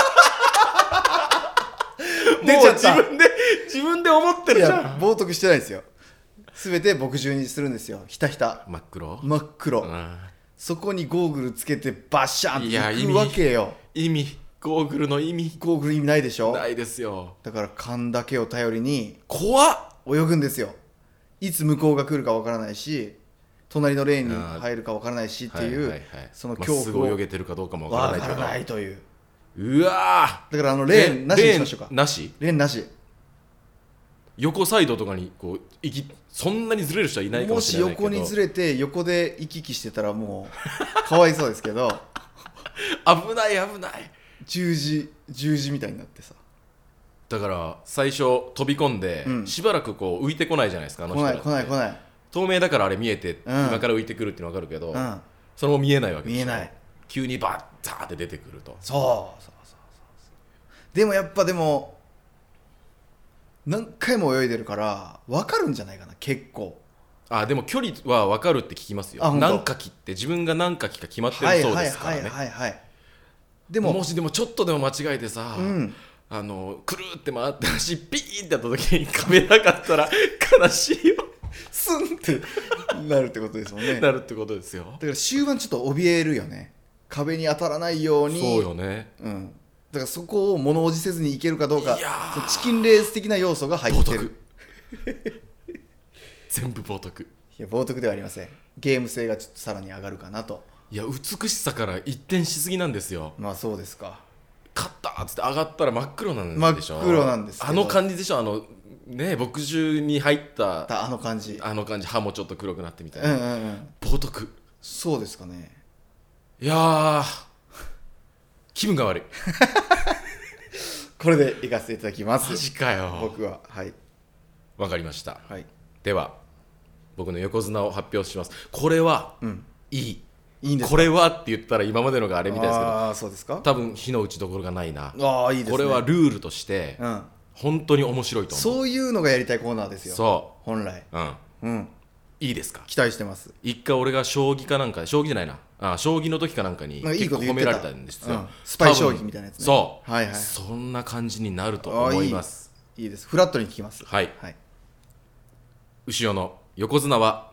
出ちゃった。 もう自分で自分で思ってるいやじゃん。 冒涜してないですよ。すべて墨汁にするんですよ。ひたひた真っ黒真っ黒、 うん、 そこにゴーグルつけてバッシャンいやっていくわけよ。 意味ゴーグルの意味ゴーグル意味ないでしょ。 ないですよ。 だから勘だけを頼りに怖っ。 泳ぐんですよ。いつ向こうが来るかわからないし隣のレーンに入るかわからないしっていう、 はいはいはい、 その恐怖をまっすぐ泳げてるかどうかもわからないけどわからないという。 うわだからあのレーンなしにしましょうか。 レーンなしレーンなし。 横サイドとかにこう行きそんなにずれる人はいないかもしれないけどもし横にずれて横で行き来してたらもうかわいそうですけど危ない危ない。 十字十字みたいになってさ。 だから最初飛び込んで、 うんしばらくこう浮いてこないじゃないですか。あの人らって来ない来ない来ない。 透明だからあれ見えて、 うん今から浮いてくるっていうの分かるけど、 うんそれも見えないわけですよ。 見えない。 急にバッザーって出てくると。 そうそうそうそうでもやっぱでも何回も泳いでるから分かるんじゃないかな結構。 あでも距離は分かるって聞きますよ。 あ本当何か切って自分が何か切か決まってはいるそうはいはいですからね。 はいはいでももしでもちょっとでも間違えてさ、 うんあのくるって回って足ピーってやった時に噛めなかったら悲しいよ。 スンってなるってことですもんね。 なるってことですよ。 だから終盤ちょっと怯えるよね。壁に当たらないように。 そうよね。 うんだからそこを物おじせずにいけるかどうか。 いやーそのチキンレース的な要素が入ってる。 全部冒涜。 いや冒涜ではありません。ゲーム性がちょっとさらに上がるかなと。 いや美しさから一転しすぎなんですよ。 まあそうですか。 勝ったっつって上がったら真っ黒なんでしょ。 真っ黒なんですけどあの感じでしょ。あのね墨汁に入っただあの感じ。 あの感じ。歯もちょっと黒くなってみたいうんな、 うんうん冒涜。 そうですかね。 いやー気分が悪い。 これで行かせていただきますマジかよ。 僕は。はいわかりました。 はいでは僕の横綱を発表します。これは、 うん、 いいいいんですか。 これはって言ったら今までのがあれみたいですけど、 ああそうですか。 多分火の打ちどころがないな。 ああいいですね。 これはルールとしてうん本当に面白いと思う。 そういうのがやりたいコーナーですよ。 そ本来。 う、うん、 うんいいですか。 期待してます。 一回俺が将棋かなんか将棋じゃないなあ将棋の時かなんかになんかいい結構こと言ってた褒められたんですよ、 うんスパイ将棋みたいなやつね。 そう、 はいはいそんな感じになると思います。 いいです。フラットに聞きます。 はい、 はい。 後ろの横綱は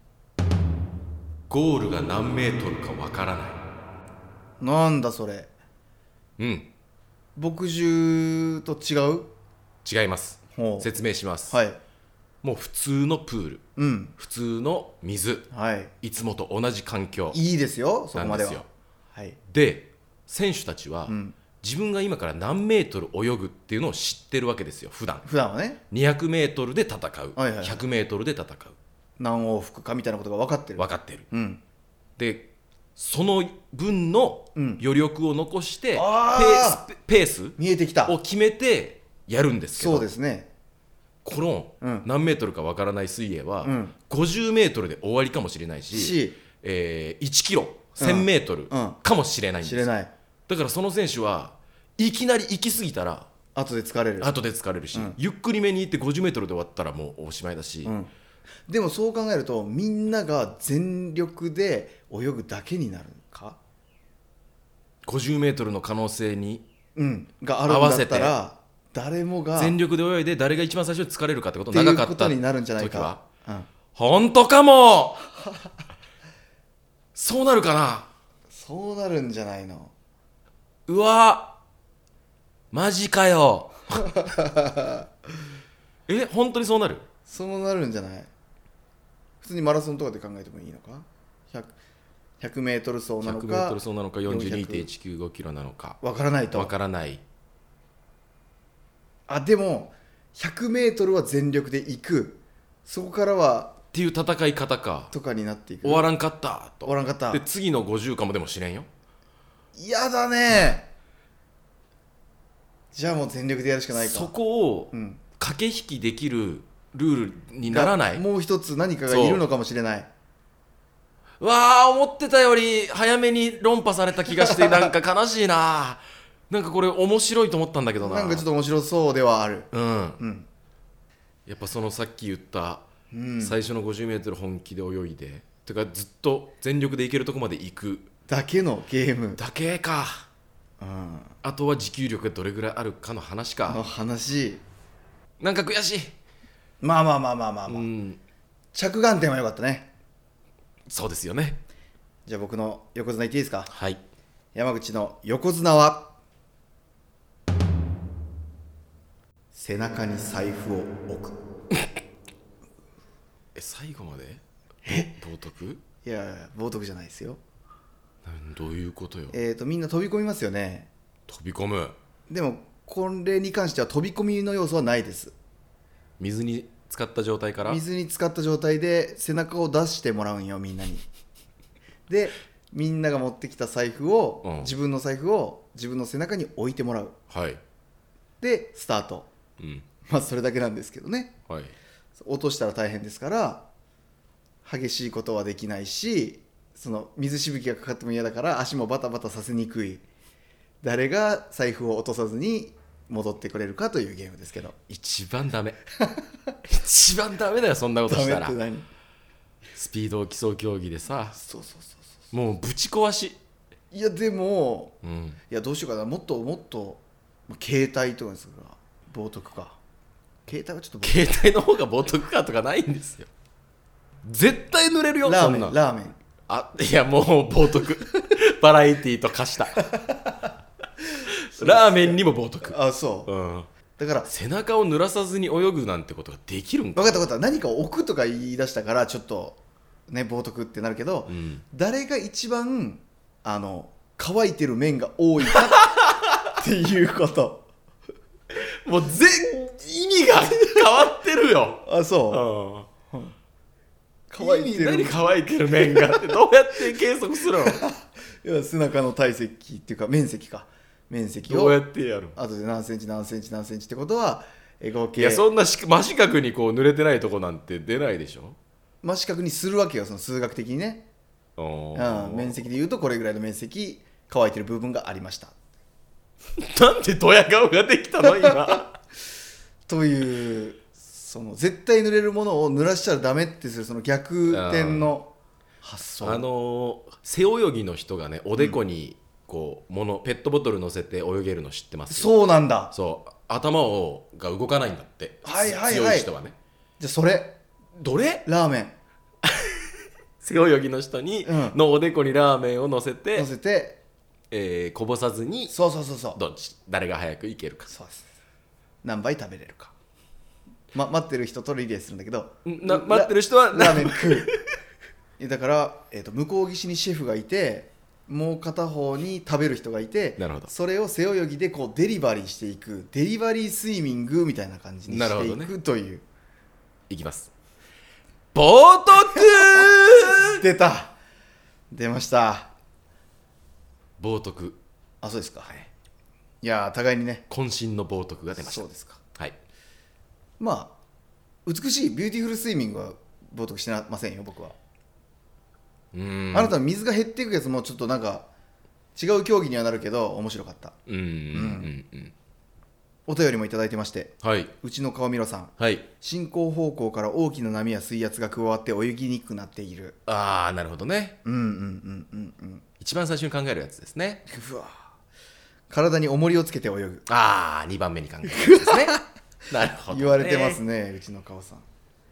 ゴールが何メートルかわからない。 なんだそれ。 うん墨汁と違う。 違います。 ほう。 説明します、 はい。 もう普通のプール、 うん。 普通の水、 はい。 いつもと同じ環境いいですよ。そこまでは。 なんですよ。 はい。 で選手たちは、 うん。 自分が今から何メートル泳ぐっていうのを知ってるわけですよ。普段普段はね。 にひゃくメートルで戦う、 はいはいはいひゃくメートルで戦う、 何往復かみたいなことが分かってる。 分かってる。 うん。 でその分のうん余力を残して、 あペースペース見えてきた。 を決めてやるんですけど、 そうですね。 このうん何メートルかわからない水泳は、 うんごじゅうメートルで終わりかもしれないし、 し、 えーいちキロせんメートルうんかもしれないんですよ。 知れない。 だからその選手はいきなり行き過ぎたら後で疲れる。 後で疲れるし、 うんゆっくりめに行ってごじゅうメートルで終わったらもうおしまいだし、 うん。でもそう考えるとみんなが全力で泳ぐだけになるか。 ごじゅうメートルの可能性にうん。があるんだったら誰もが全力で泳いで誰が一番最初に疲れるかってことっていう長かったことになるんじゃないか。 時はうん。 ほんとかもそうなるかな。 そうなるんじゃないの。 うわマジかよえ本当にそうなる。 そうなるんじゃない。普通にマラソンとかで考えてもいいのか。 ひゃくメートル走なのかひゃくメートル走なのか よんじゅうにてんいちきゅうごキロなのかわからないと。 わからない。 あでもひゃくメートルは全力で行く、そこからはっていう戦い方か。 とかになっていく。 終わらんかったと。 終わらんかった。 で次のごじゅうかもでもしれんよ。 嫌だねじゃあもう全力でやるしかないか。 そこをうん駆け引きできるルールにならない。 もう一つ何かがいるのかもしれない。 わあ思ってたより早めに論破された気がしてなんか悲しいななんかこれ面白いと思ったんだけどな。 なんかちょっと面白そうではある。 うん、 うん、 やっぱそのさっき言ったうん、 最初の ごじゅうメートル 本気で泳いでてかずっと全力でいけるとこまで行くだけのゲームだけか、 うん、 あとは持久力がどれぐらいあるかの話かの話。 なんか悔しい。 まあまあまあまあまあまあ、 うん、 着眼点は良かったね。 そうですよね。 じゃあ僕の横綱言っていいですか。 はい。 山口の横綱は背中に財布を置くえ最後まで冒涜。 いやいや冒涜じゃないですよ。 なんどういうことよ。 えーとみんな飛び込みますよね。 飛び込む。 でもこれに関しては飛び込みの要素はないです。 水に浸かった状態から水に浸かった状態で背中を出してもらうんよみんなに。でみんなが持ってきた財布を、うん、自分の財布を自分の背中に置いてもらう。 はいでスタート、 うん、 まあそれだけなんですけどね、 はい、 落としたら大変ですから激しいことはできないし、その水しぶきがかかっても嫌だから足もバタバタさせにくい。誰が財布を落とさずに戻ってくれるかというゲームですけど。 一番ダメ一番ダメだよそんなことしたら。 ダメって何。 スピードを競う競技でさ、 そうそうそうそう、 もうぶち壊し。 いやでも、 うん、 いやどうしようかな、もっともっと携帯とかですから冒涜か。携帯はちょっと携帯の方が冒涜かとかないんですよ。絶対濡れるよ。 ラーメンそんなラーメン。 あいやもう冒涜バラエティーと化したラーメンにも冒涜。 あそう、 うん、 だから背中を濡らさずに泳ぐなんてことができるんか。 分かった分かった。何かを置くとか言い出したからちょっとね冒涜ってなるけど、うん、誰が一番あの乾いてる面が多いかっていうこともう全意味が変わってるよあそう、うん、 乾いてる何乾いてる面がってどうやって計測するのいや背中の体積っていうか面積か面積をどうやってやるあとで何センチ何センチ何センチってことは合計。 いやそんな真四角にこう濡れてないとこなんて出ないでしょ。 真四角にするわけよその数学的にね。うん、面積でいうとこれぐらいの面積乾いてる部分がありましたなんでドヤ顔ができたの今というその絶対濡れるものを濡らしちゃダメってするその逆転の発想。 あのー、背泳ぎの人がねおでこにこう、うん、ものペットボトル乗せて泳げるの知ってます？ そうなんだ。 そう頭をが動かないんだって、 はいはいはい、 強い人はね。 じゃあそれどれラーメン背泳ぎの人に、うん、のおでこにラーメンを乗せて乗せて、 えー、こぼさずにそうそうそうそうどっち誰が早くいけるか。 そうです。何杯食べれるか、ま、待ってる人とリレーするんだけどな待ってる人はラーメン食うだから、えーと、向こう岸にシェフがいてもう片方に食べる人がいて、 なるほどそれを背泳ぎでこうデリバリーしていくデリバリースイミングみたいな感じにしていく、ね、という。 いきます。冒涜出た出ました。 冒涜。 あそうですか、はい、いや互いにね渾身の冒涜が出ました。 そうですか。 はい。 まあ美しいビューティフルスイミングは冒涜してませんよ僕は。うーんあなたの水が減っていくやつもちょっとなんか違う競技にはなるけど面白かった。うんうんうんうん。お便りもいただいてまして、 はい、 うちの川ミロさん、 はい、 進行方向から大きな波や水圧が加わって泳ぎにくくなっている。 ああなるほどね。 うんうんうんうんうん。 一番最初に考えるやつですね。 うわ体に重りをつけて泳ぐ。 ああにばんめに考えるやつですねなるほどね。 言われてますねうちの川さん。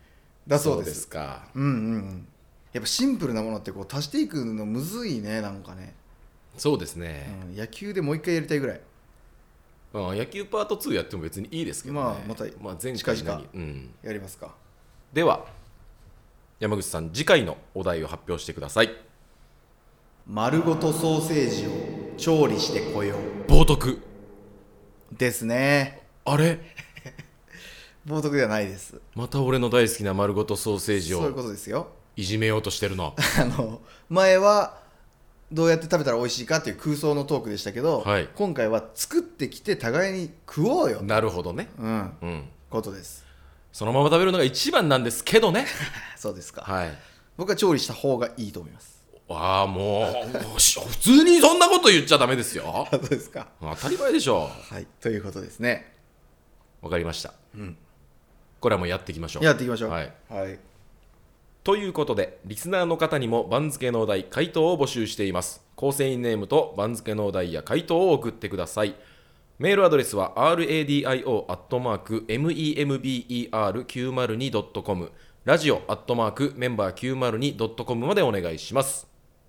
だそうです。 そうですか。 うんうんうん。やっぱシンプルなものってこう足していくのむずいね、なんかね、 そうですね、 うん、野球でもう一回やりたいぐらい。 まあ、野球パートツーやっても別にいいですけどね。 まあまたまあ、前回近々 何、うん、 やりますか。 では山口さん、次回のお題を発表してください。 丸ごとソーセージを調理してこよう冒涜ですね。 あれ冒涜ではないです。 また俺の大好きな丸ごとソーセージそういうをことですよ。 いじめようとしてるな。 あの前はどうやって食べたら美味しいかっていう空想のトークでしたけど、 はい、 今回は作ってきて互いに食おうよ。 なるほどね、 うんうん、 ことです。 そのまま食べるのが一番なんですけどね。 そうですか。 はい、 僕は調理した方がいいと思います。 ああもうもうし普通にそんなこと言っちゃダメですよ。 そうですか。 当たり前でしょ。 はい、ということですね。 わかりました、 うん、 これはもうやっていきましょう。 やっていきましょう。 はい、 はい、 ということでリスナーの方にも番付のお題回答を募集しています。構成員ネームと番付のお題や回答を送ってください。メールアドレスは ラディオ アットマーク メンバーきゅうまるに ドットコム ラジオ アットマーク メンバーきゅうまるに ドットコム までお願いします。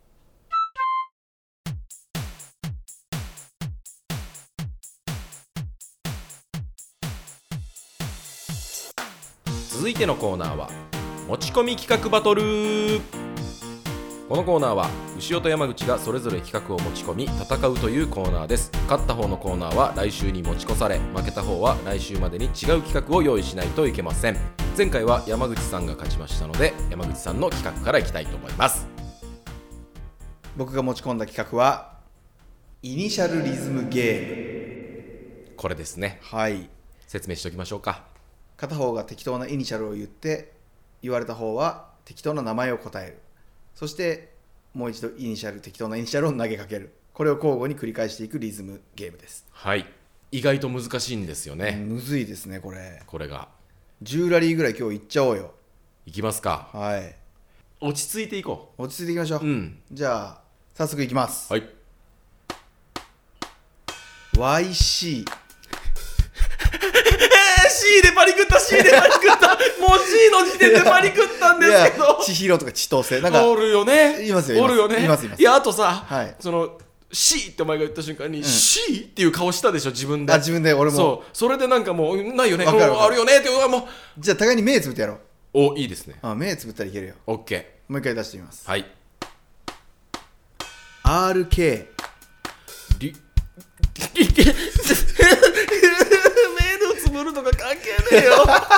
続いてのコーナーは持ち込み企画バトル。このコーナーは牛尾と山口がそれぞれ企画を持ち込み戦うというコーナーです。勝った方のコーナーは来週に持ち越され、負けた方は来週までに違う企画を用意しないといけません。前回は山口さんが勝ちましたので、山口さんの企画からいきたいと思います。 僕が持ち込んだ企画はイニシャルリズムゲーム。 これですね。 はい、 説明しておきましょうか。 片方が適当なイニシャルを言って、言われた方は適当な名前を答える。そしてもう一度イニシャル適当なイニシャルを投げかける。これを交互に繰り返していくリズムゲームです。 はい、意外と難しいんですよね。 むずいですねこれ。 これがじゅうラリーぐらい今日いっちゃおうよ。 いきますか。 はい、 落ち着いていこ落ち着いていきましょう、 う。うん、 じゃあ早速いきます。 はい。 ワイシー C でパリ食った C でパリ食ったもう C の時点でパリ食ったんですけど。 千尋とか千歳なんかおるよね。 いますよ。 おるよね。 いますいます。 いやあとさ、 はい、 その C ってお前が言った瞬間に、 うん、 C っていう顔したでしょ自分で。 あ自分で。俺もそうそれでなんかもうないよね。 わかるわかるあるよねって。うわもうじゃあ互いに目つぶってやろう。 おいいですね。 あ目つぶったらいけるよ。 OK。 もう一回出してみます。 はい。 アールケーリリケ目のつぶるとか関係ねえよ。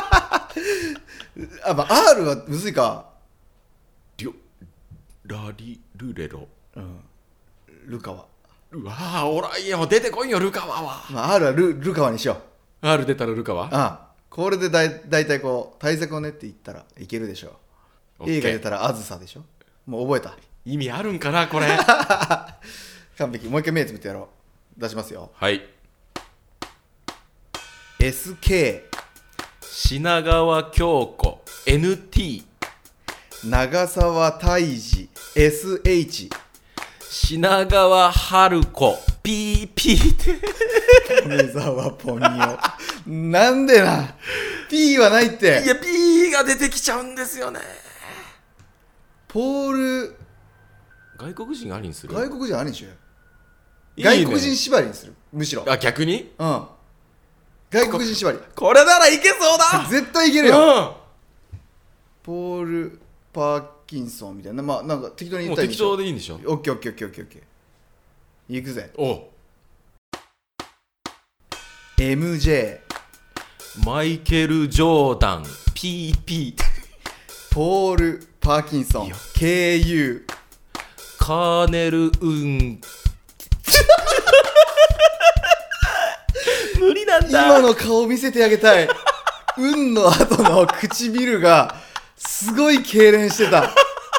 あ、まあ、R はむずいか。 リョラリルレロ、 うん、ルカワ。 うわーおらんよ出てこいよルカワは。 まあ、R は ル, ルカワにしよう。 R 出たらルカワ。 あこれでだいだいたいこう対策をねって言ったらいけるでしょう。 A が出たらあずさでしょ。もう覚えた。 意味あるんかなこれ。 完璧。もう一回目つぶってやろう。出しますよ。 はい。 エスケー品川京子 エヌティー長澤泰治 エスエイチ品川春子 ピーピー って梅沢ポニオ。なんでな P はないって。 いや P が出てきちゃうんですよね。 ポール外国人ありにする。 外国人ありにしようよ。 いいね、 外国人縛りにする。むしろあ逆にうん外国人縛り。 これならいけそうだ。 絶対いけるよ、 うん、 ポール・パーキンソンみたいな。まあなんか適当に言ったらいいもう適当でいいんでしょ。 オッケーオッケーオッケーオッケーオッケー。いくぜ。 おエムジェーマイケル・ジョーダン ピーピーポール・パーキンソン ケーユーカーネル・ウン無理なんだ。 今の顔見せてあげたい。運の後の唇がすごい痙攣してた。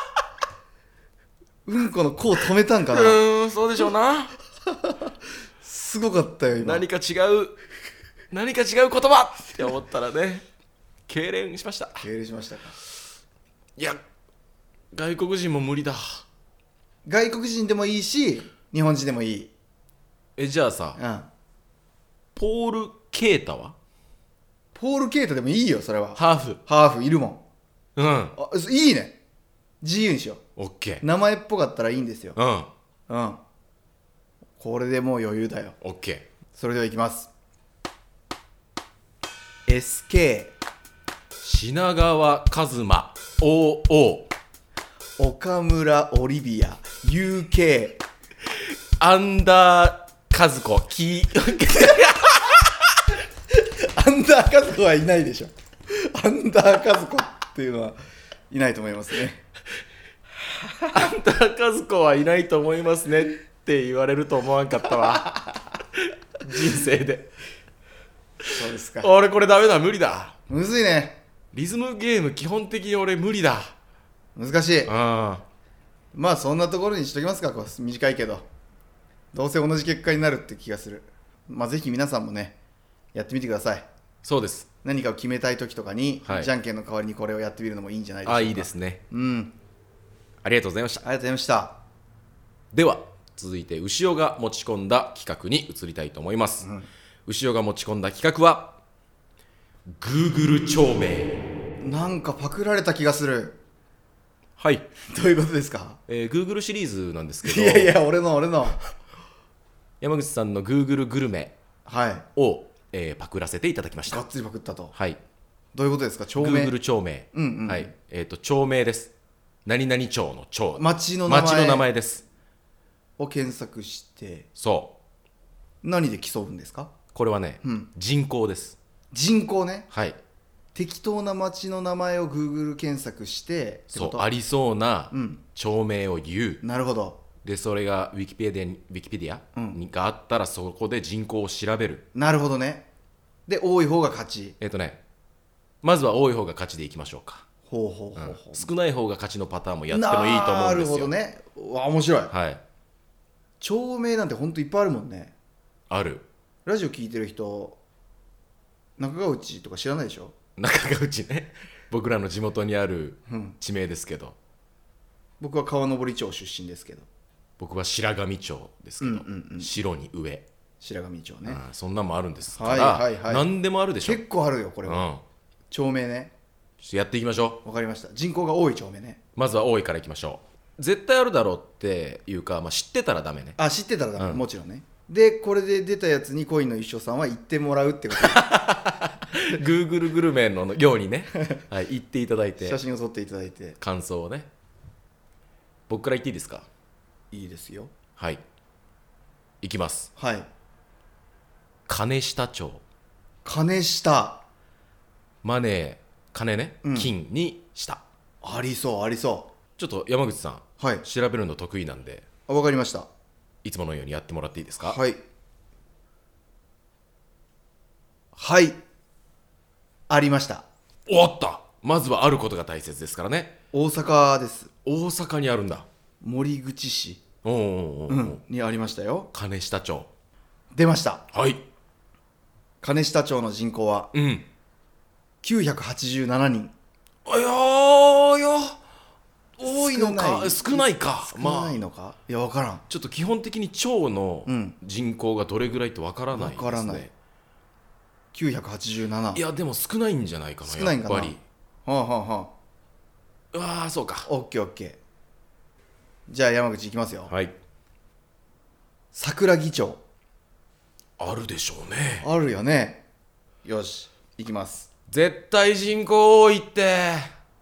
うんこの甲止めたんかな。 うーんそうでしょうな。 すごかったよ今。 何か違う何か違う言葉って思ったらね痙攣しました。 痙攣しましたか。 いや外国人も無理だ。 外国人でもいいし日本人でもいい。 えじゃあさ、 うん、 ポール・ケータはポール・ケイタでもいいよ。それはハーフ。 ハーフいるもん。 うんあいいね、自由にしよオッケう。名前っぽかったらいいんですよ。 ーうんうん、これでもう余裕だよ。 オッケそれではいきます。 エスケーー品川一馬 オーオー岡村オリビア ユーケーアンダー和子キアンダーカズコはいないでしょ。アンダーカズコっていうのはいないと思いますね。 アンダー和子はいないと思いますねって言われると思わんかったわ人生で。 そうですか。 俺これダメだ、無理だ。 むずいね。 リズムゲーム基本的に俺無理だ。 難しい。 あまあそんなところにしときますか。こう短いけどどうせ同じ結果になるって気がする。まあぜひ皆さんもねやってみてください。 そうです。 何かを決めたい時とかに、 はい、 じゃんけんの代わりにこれをやってみるのもいいんじゃないでしょうか。 あ、いいですね。 うんありがとうございました。 ありがとうございました。 では続いて牛尾が持ち込んだ企画に移りたいと思います、うん、牛尾が持ち込んだ企画は Google 町名。 なんかパクられた気がする。 はい、 どういうことですか。 えー、Google シリーズなんですけど、 いやいや俺の俺の山口さんの Google グルメを、はいえー、パクらせていただきました。 がっつりパクったと。 はい。 どういうことですか。町名。 Google 町名、 うんうん、 はいえー、と町名です。何々町の町、 町の名前町の名前ですを検索して、 そう何で競うんですか。 これはね、 うん、 人口です。 人口ね。 はい。 適当な町の名前を Google 検索してそうありそうな町名を言う、 うん、なるほど。 でそれがウィキペディアにウィキペディア、うん、があったらそこで人口を調べる。 なるほどね。で多い方が勝ち。 えっ、ー、とねまずは多い方が勝ちでいきましょうか。 ほうほうほうほう、 うん、少ない方が勝ちのパターンもやってもいいと思うんですよ。 なるほどね。わ面白い。 はい。 町名なんてほんといっぱいあるもんね。 ある。 ラジオ聞いてる人中川内とか知らないでしょ。 中川内ね僕らの地元にある地名ですけど、うん、 僕は川登町出身ですけど。 僕は白神町ですけど、うんうんうん、白に上白神町ね、 うん、そんなんもあるんですから、 はいはいはい、 何でもあるでしょ。 結構あるよこれは、うん、町名ね。 ちょっとやっていきましょう。 わかりました。人口が多い町名ね。 まずは多いからいきましょう。絶対あるだろうっていうか、まあ、知ってたらダメね。 あ知ってたらダメ、うん、もちろんね。でこれで出たやつに恋の一生さんは言ってもらうってこと Google グルメのようにね、はい、言っていただいて写真を撮っていただいて感想をね。僕から言っていいですか。 いいですよ。 はい、いきます。 はい。 金下町。 金下。 マネー金ね、うん、金に下。 ありそうありそう。 ちょっと山口さん、 はい、 調べるの得意なんで。 あ分かりました。 いつものようにやってもらっていいですか。 はいはいありました。 おっと、まずはあることが大切ですからね。 大阪です。 大阪にあるんだ。 守口市おうおうおう、 うん、にありましたよ。 金下町出ました。 はい。 金下町の人口は、うん、きゅうひゃくはちじゅうななにん。 あいやーいや多いのか少ないか。 少ないのか、まあ、いや分からん。 ちょっと基本的に町の人口がどれぐらいって分からないですね。分からない。 きゅうひゃくはちじゅうなな。 いやでも少ないんじゃないかな。 少ないんかな。 やっぱり。 はあはあはあ。うわーそうか。 オッケーオッケー。じゃあ山口いきますよ。 はい。 桜木町。 あるでしょうね。 あるよね。よしいきます。 絶対人口多いって。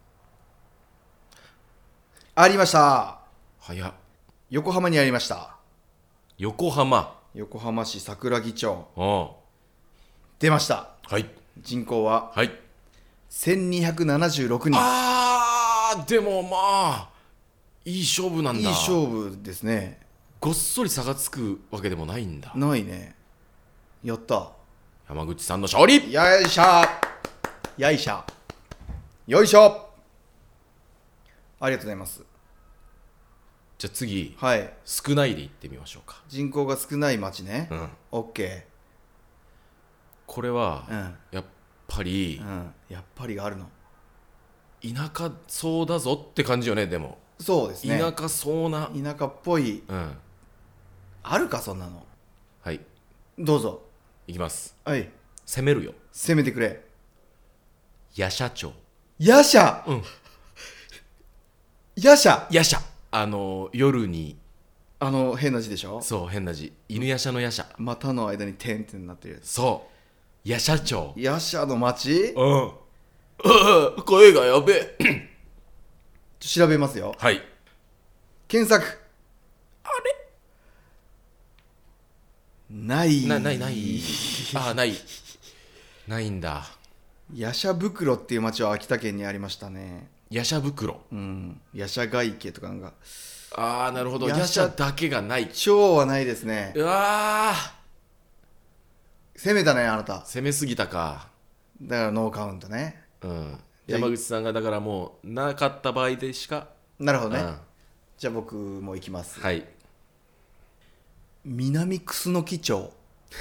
ありました。 早っ。 横浜にありました。 横浜。 横浜市桜木町。 ああ出ました。 はい。 人口は、 はい、 せんにひゃくななじゅうろくにん。 あーでもまあいい勝負なんだ。 いい勝負ですね。 ごっそり差がつくわけでもないんだ。 ないね。やった。 山口さんの勝利。 よいしょよいしょよいしょ。ありがとうございます。 じゃあ次、 はい、 少ないでいってみましょうか。 人口が少ない町ね。 うん、 オッケー。 これは、 うん、 やっぱり、 うん、やっぱりがあるの。 田舎そうだぞって感じよね。でもそうですね。 田舎そうな、 田舎っぽい、 うん、 あるかそんなの。 はい、 どうぞ。 いきます。 はい。 攻めるよ。 攻めてくれ。 夜叉町。 夜叉、 うん、 夜叉。 夜叉、あの夜に、 あの変な字でしょ。 そう変な字、犬夜叉の夜叉。 股の間に点ってなってるやつ。 そう夜叉町。 夜叉の町。 うん声がやべえ調べますよ。 はい。 検索。 あれないなないないあないないんだ。 夜叉袋っていう町は秋田県にありましたね。 夜叉袋。 うん夜叉ヶ池とかなんか。 ああなるほど。 夜夜叉叉だけがない。 町はないですね。 うわー攻めたねあなた。 攻めすぎたか。 だからノーカウントね。 うんじゃあ山口さんがだからもうなかった場合でしか。 なるほどね、 うんじゃあ僕も行きます。 はい。 南楠木町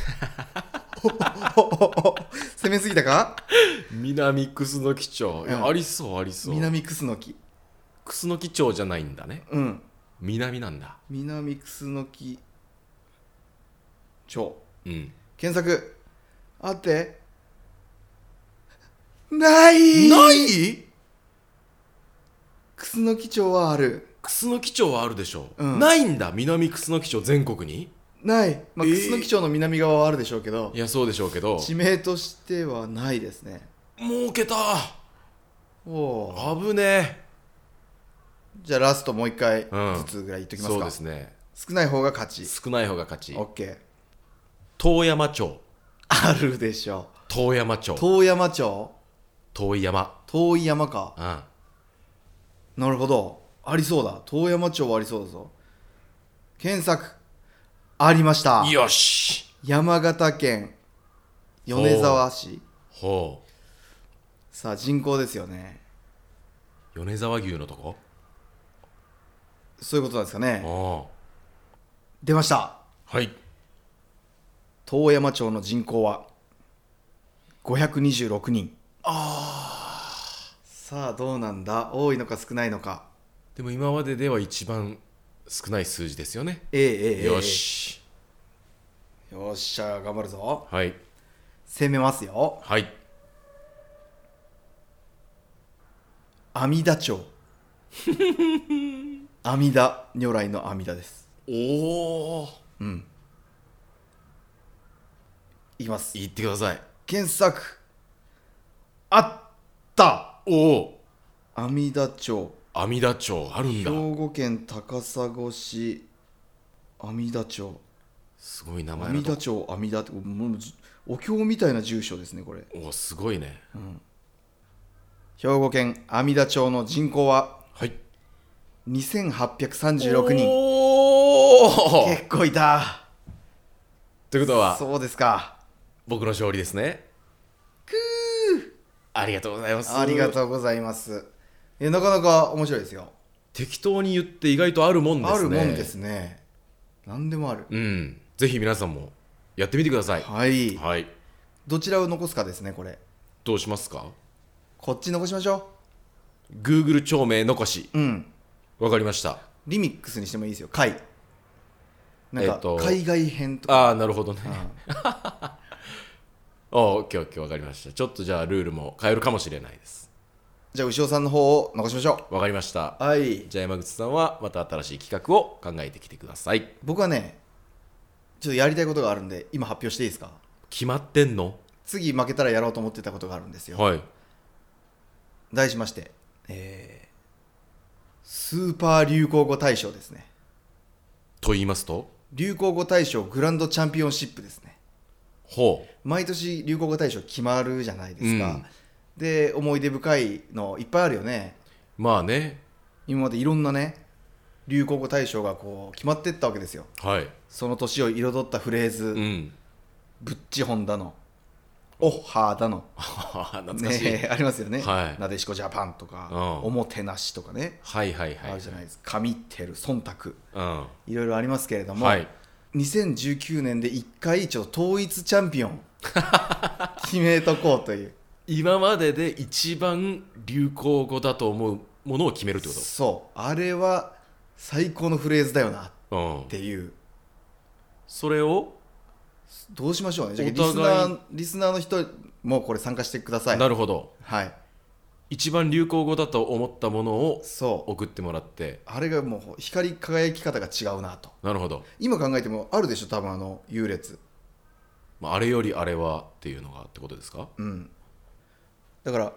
攻めすぎたか。 南楠木町、いやうんありそうありそう。 南楠木。 楠木町じゃないんだね。 うん南なんだ。 南楠木町うん検索。あってないない楠木町はある。 楠木町はあるでしょう、 うんないんだ南楠木町全国に。 ないまあ、 えー楠木町の南側はあるでしょうけど、 いやそうでしょうけど。 地名としてはないですね。 儲けた。 おお危ねじゃあラストもう一回うんずつぐらい言っとえ。 きますか、 そうですね。 少ない方が勝ち。 少ない方が勝ち。 オッケー。 遠山町。 あるでしょ遠山町。 遠山町。 遠い山。 遠い山か。 うんなるほどありそうだ。遠山町はありそうだぞ。検索。ありました。 よし。 山形県米沢市。 ほさあ人口ですよね。 う米沢牛のとこ。 そういうことなんですかね。 ああ出ました。 はい。 遠山町の人口はごひゃくにじゅうろくにん。 あさあどうなんだ。多いのか少ないのか。 でも今まででは一番少ない数字ですよね。 ええええええよし。 よっしゃ頑張るぞ。 はい攻めますよ。 はい。 阿弥陀町阿弥陀如来の阿弥陀です。 おおうんいきます。 言ってください。 検索。あったおお阿弥陀町。 阿弥陀町あるん兵だ。 庫県高砂市阿弥陀町。 すごい名阿前のと弥陀町阿弥陀ってもうお経みたいな住所ですねこれ。 おおすごいね。 兵庫県阿弥陀町の人口ははいにせんはっぴゃくさんじゅうろくにん。 おお結構いた。 ということはそうですか。 僕の勝利ですね。 くありがとうございます。 ーありがとうございます。えなかなか面白いですよ。 適当に言って意外とあるもんですね。 あるもんですね。何でもある。 うんぜひ皆さんもやってみてください。 はいはい。 どちらを残すかですねこれ。 どうしますか。 こっち残しましょ Google 町名残し。 う。うんわかりました。 リミックスにしてもいいですよ。海なんかえっと海外編とか、 ああなるほどね。 うんあオッケーオッケーわかりました。ちょっとじゃあルールも変えるかもしれないです。 じゃあ牛尾さんの方を残しましょわかりました。 う。はいじゃあ山口さんはまた新しい企画を考えてきてください。 僕はねちょっとやりたいことがあるんで今発表していいですか。 決まってんの。 次負けたらやろうと思ってたことがあるんですよ。 はい。 題しまして、えー、スーパー流行語大賞ですね。 と言いますと。 流行語大賞グランドチャンピオンシップですね。 ほ毎年流行語大賞決まるじゃないですか、 うんで思い出深いのいっぱいあるよね。 う。まあね。 今までいろんなね流行語大賞がこう決まっていったわけですよ。 はい。 その年を彩ったフレーズ、 うん。 ブッチホンだのオッハーだの懐かしい。 ねありますよね、 はいなでしこジャパンとか、 うんおもてなしとかね、 はいはいはい。 あるじゃないですか。神ってる忖度うん。 いろいろありますけれども、 はい。 にせんじゅうきゅうねんでいっかいちょっと統一チャンピオン決めとこうという。 今までで一番流行語だと思うものを決めるってこそうあれは最高のフレーズだよなっと。うん。 ていう。 それを。 どうしましょうね。じゃあお互いリスナーリスナーの人もこれ参加してください。 なるほど。 はい。 一番流行語だと思ったものをそう送ってもらって、 あれがもう光り輝き方が違うなと。 なるほど。 今考えてもあるでしょ多分あの優劣、 まあ、あれよりあれはっていうのがってことですか。 うん、だから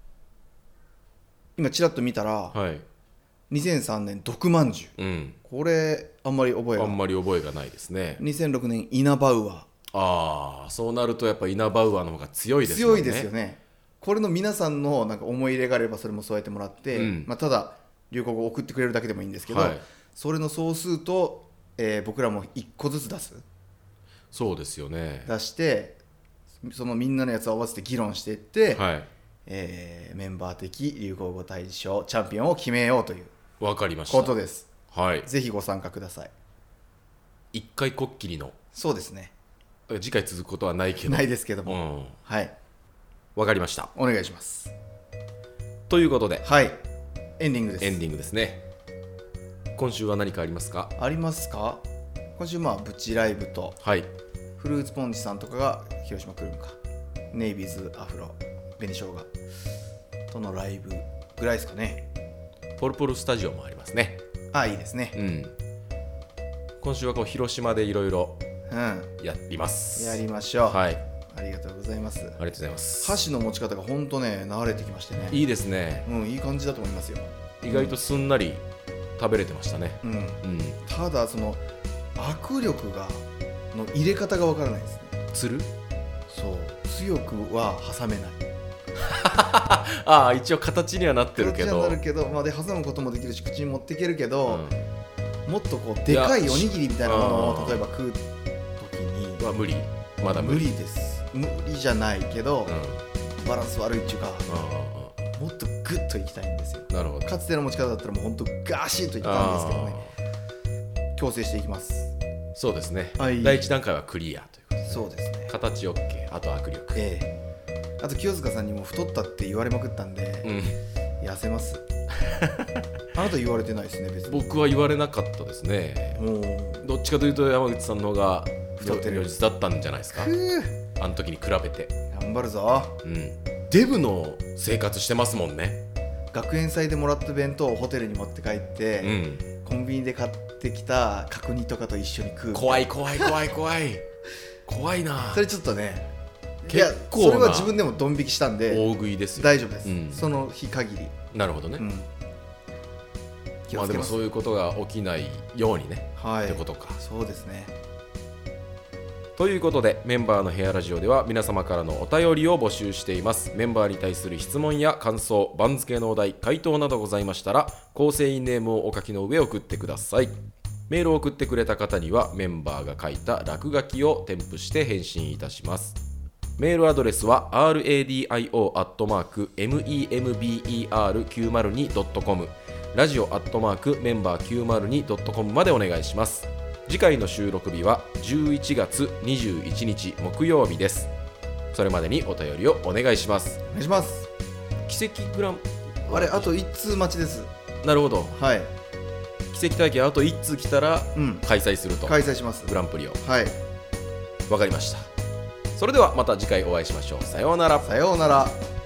今ちらっと見たら、 はい、 にせんさんねん毒まんじゅう、 うん、 これあんまり覚えがあんまり覚えがないですね。 にせんろくねんイナバウアー、 ああ、そうなるとやっぱイナバウアーの方が強いですよね。 強いですよね。これの皆さんのなんか思い入れがあればそれも添えてもらって、 うんまあ、ただ流行語を送ってくれるだけでもいいんですけど、 はい、 それの総数と、えー僕らもいっこずつ出すそうですよね。 出してそのみんなのやつを合わせて議論していって、 はい、 えーメンバー的流行語大賞チャンピオンを決めようというわかりました。 ことです。 はい、 ぜひご参加ください。 一回こっきりの、 そうですね、 次回続くことはないけどないですけども、 うん、 はいわかりました。 お願いします。 ということで、 はいエンディングです。 エンディングですね。今週は何かありますか。 ありますか。今週まあブチライブとはい、 フルーツポンチさんとかが広島来るのか、ネイビーズアフロ紅生姜とのライブぐらいですかね。 ポルポルスタジオもありますね。 あ、いいですね。 うん、今週はこう広島でいろいろうんやります。 やりましょう。 はい、 ありがとうございます。 ありがとうございます。 箸の持ち方が本当ね慣れてきましてね、 いいですね。 うん、いい感じだと思いますよ。 意外とすんなり食べれてましたね。 うん、 うん、 ただその握力がの入れ方がわからないですね。 つるそう強くは挟めない。 ああ、一応形にはなってるけど、 形にはなるけど、まあ、で挟むこともできるし口に持っていけるけど、 うん、 もっとこうでかいおにぎりみたいなものをいや例えば食う時には無理、まだ無無理理です無理じゃないけど、 うん、 バランス悪いっていうかあもっとグッといきたいんですよ。 あ、なるほど。 かつての持ち方だったらもうほんとガシッといったんですけどね、矯正していきます。 そうですね、 はい、 第一段階はクリアということで、 そうですね、 形 OK、 あと握力、 ええあと清塚さんにも太ったって言われまくったんで、 うん、 痩せますあなた言われてないですね別に。 僕は言われなかったですね。 もうどっちかというと山口さんの方が太ってる如実だったんじゃないですか、 ふうあの時に比べて。 頑張るぞ。 うん、デブの生活してますもんね。 学園祭でもらった弁当をホテルに持って帰って、 うん、 コンビニで買ってきた角煮とかと一緒に食う。 怖い怖い怖い怖い怖いな。 それちょっとね、 結構いやそれは自分でもドン引きしたんで大食いですよ。 大丈夫です、 うん、 その日限り。 なるほどね、 うん、気まあでもをつけます。 そういうことが起きないようにね、 はい、 ってことか。 そうですね。 ということでメンバーのヘアラジオでは皆様からのお便りを募集しています。メンバーに対する質問や感想、番付のお題、回答などございましたら構成員ネームをお書きの上送ってください。メールを送ってくれた方にはメンバーが書いた落書きを添付して返信いたします。メールアドレスは ラディオ アットマーク メンバーきゅうまるに ドットコム ラジオ アットマーク メンバーきゅうまるに ドットコム までお願いします。次回の収録日はじゅういちがつにじゅういちにち木曜日です。それまでにお便りをお願いします。 お願いします。 奇跡グランあれあといっ通待ちです。 なるほど。 はい、 奇跡体験あといっ通来たらうん開催すると、 開催します。 グランプリを。 はい、 わかりました。それではまた次回お会いしましょう。さようなら。 さようなら。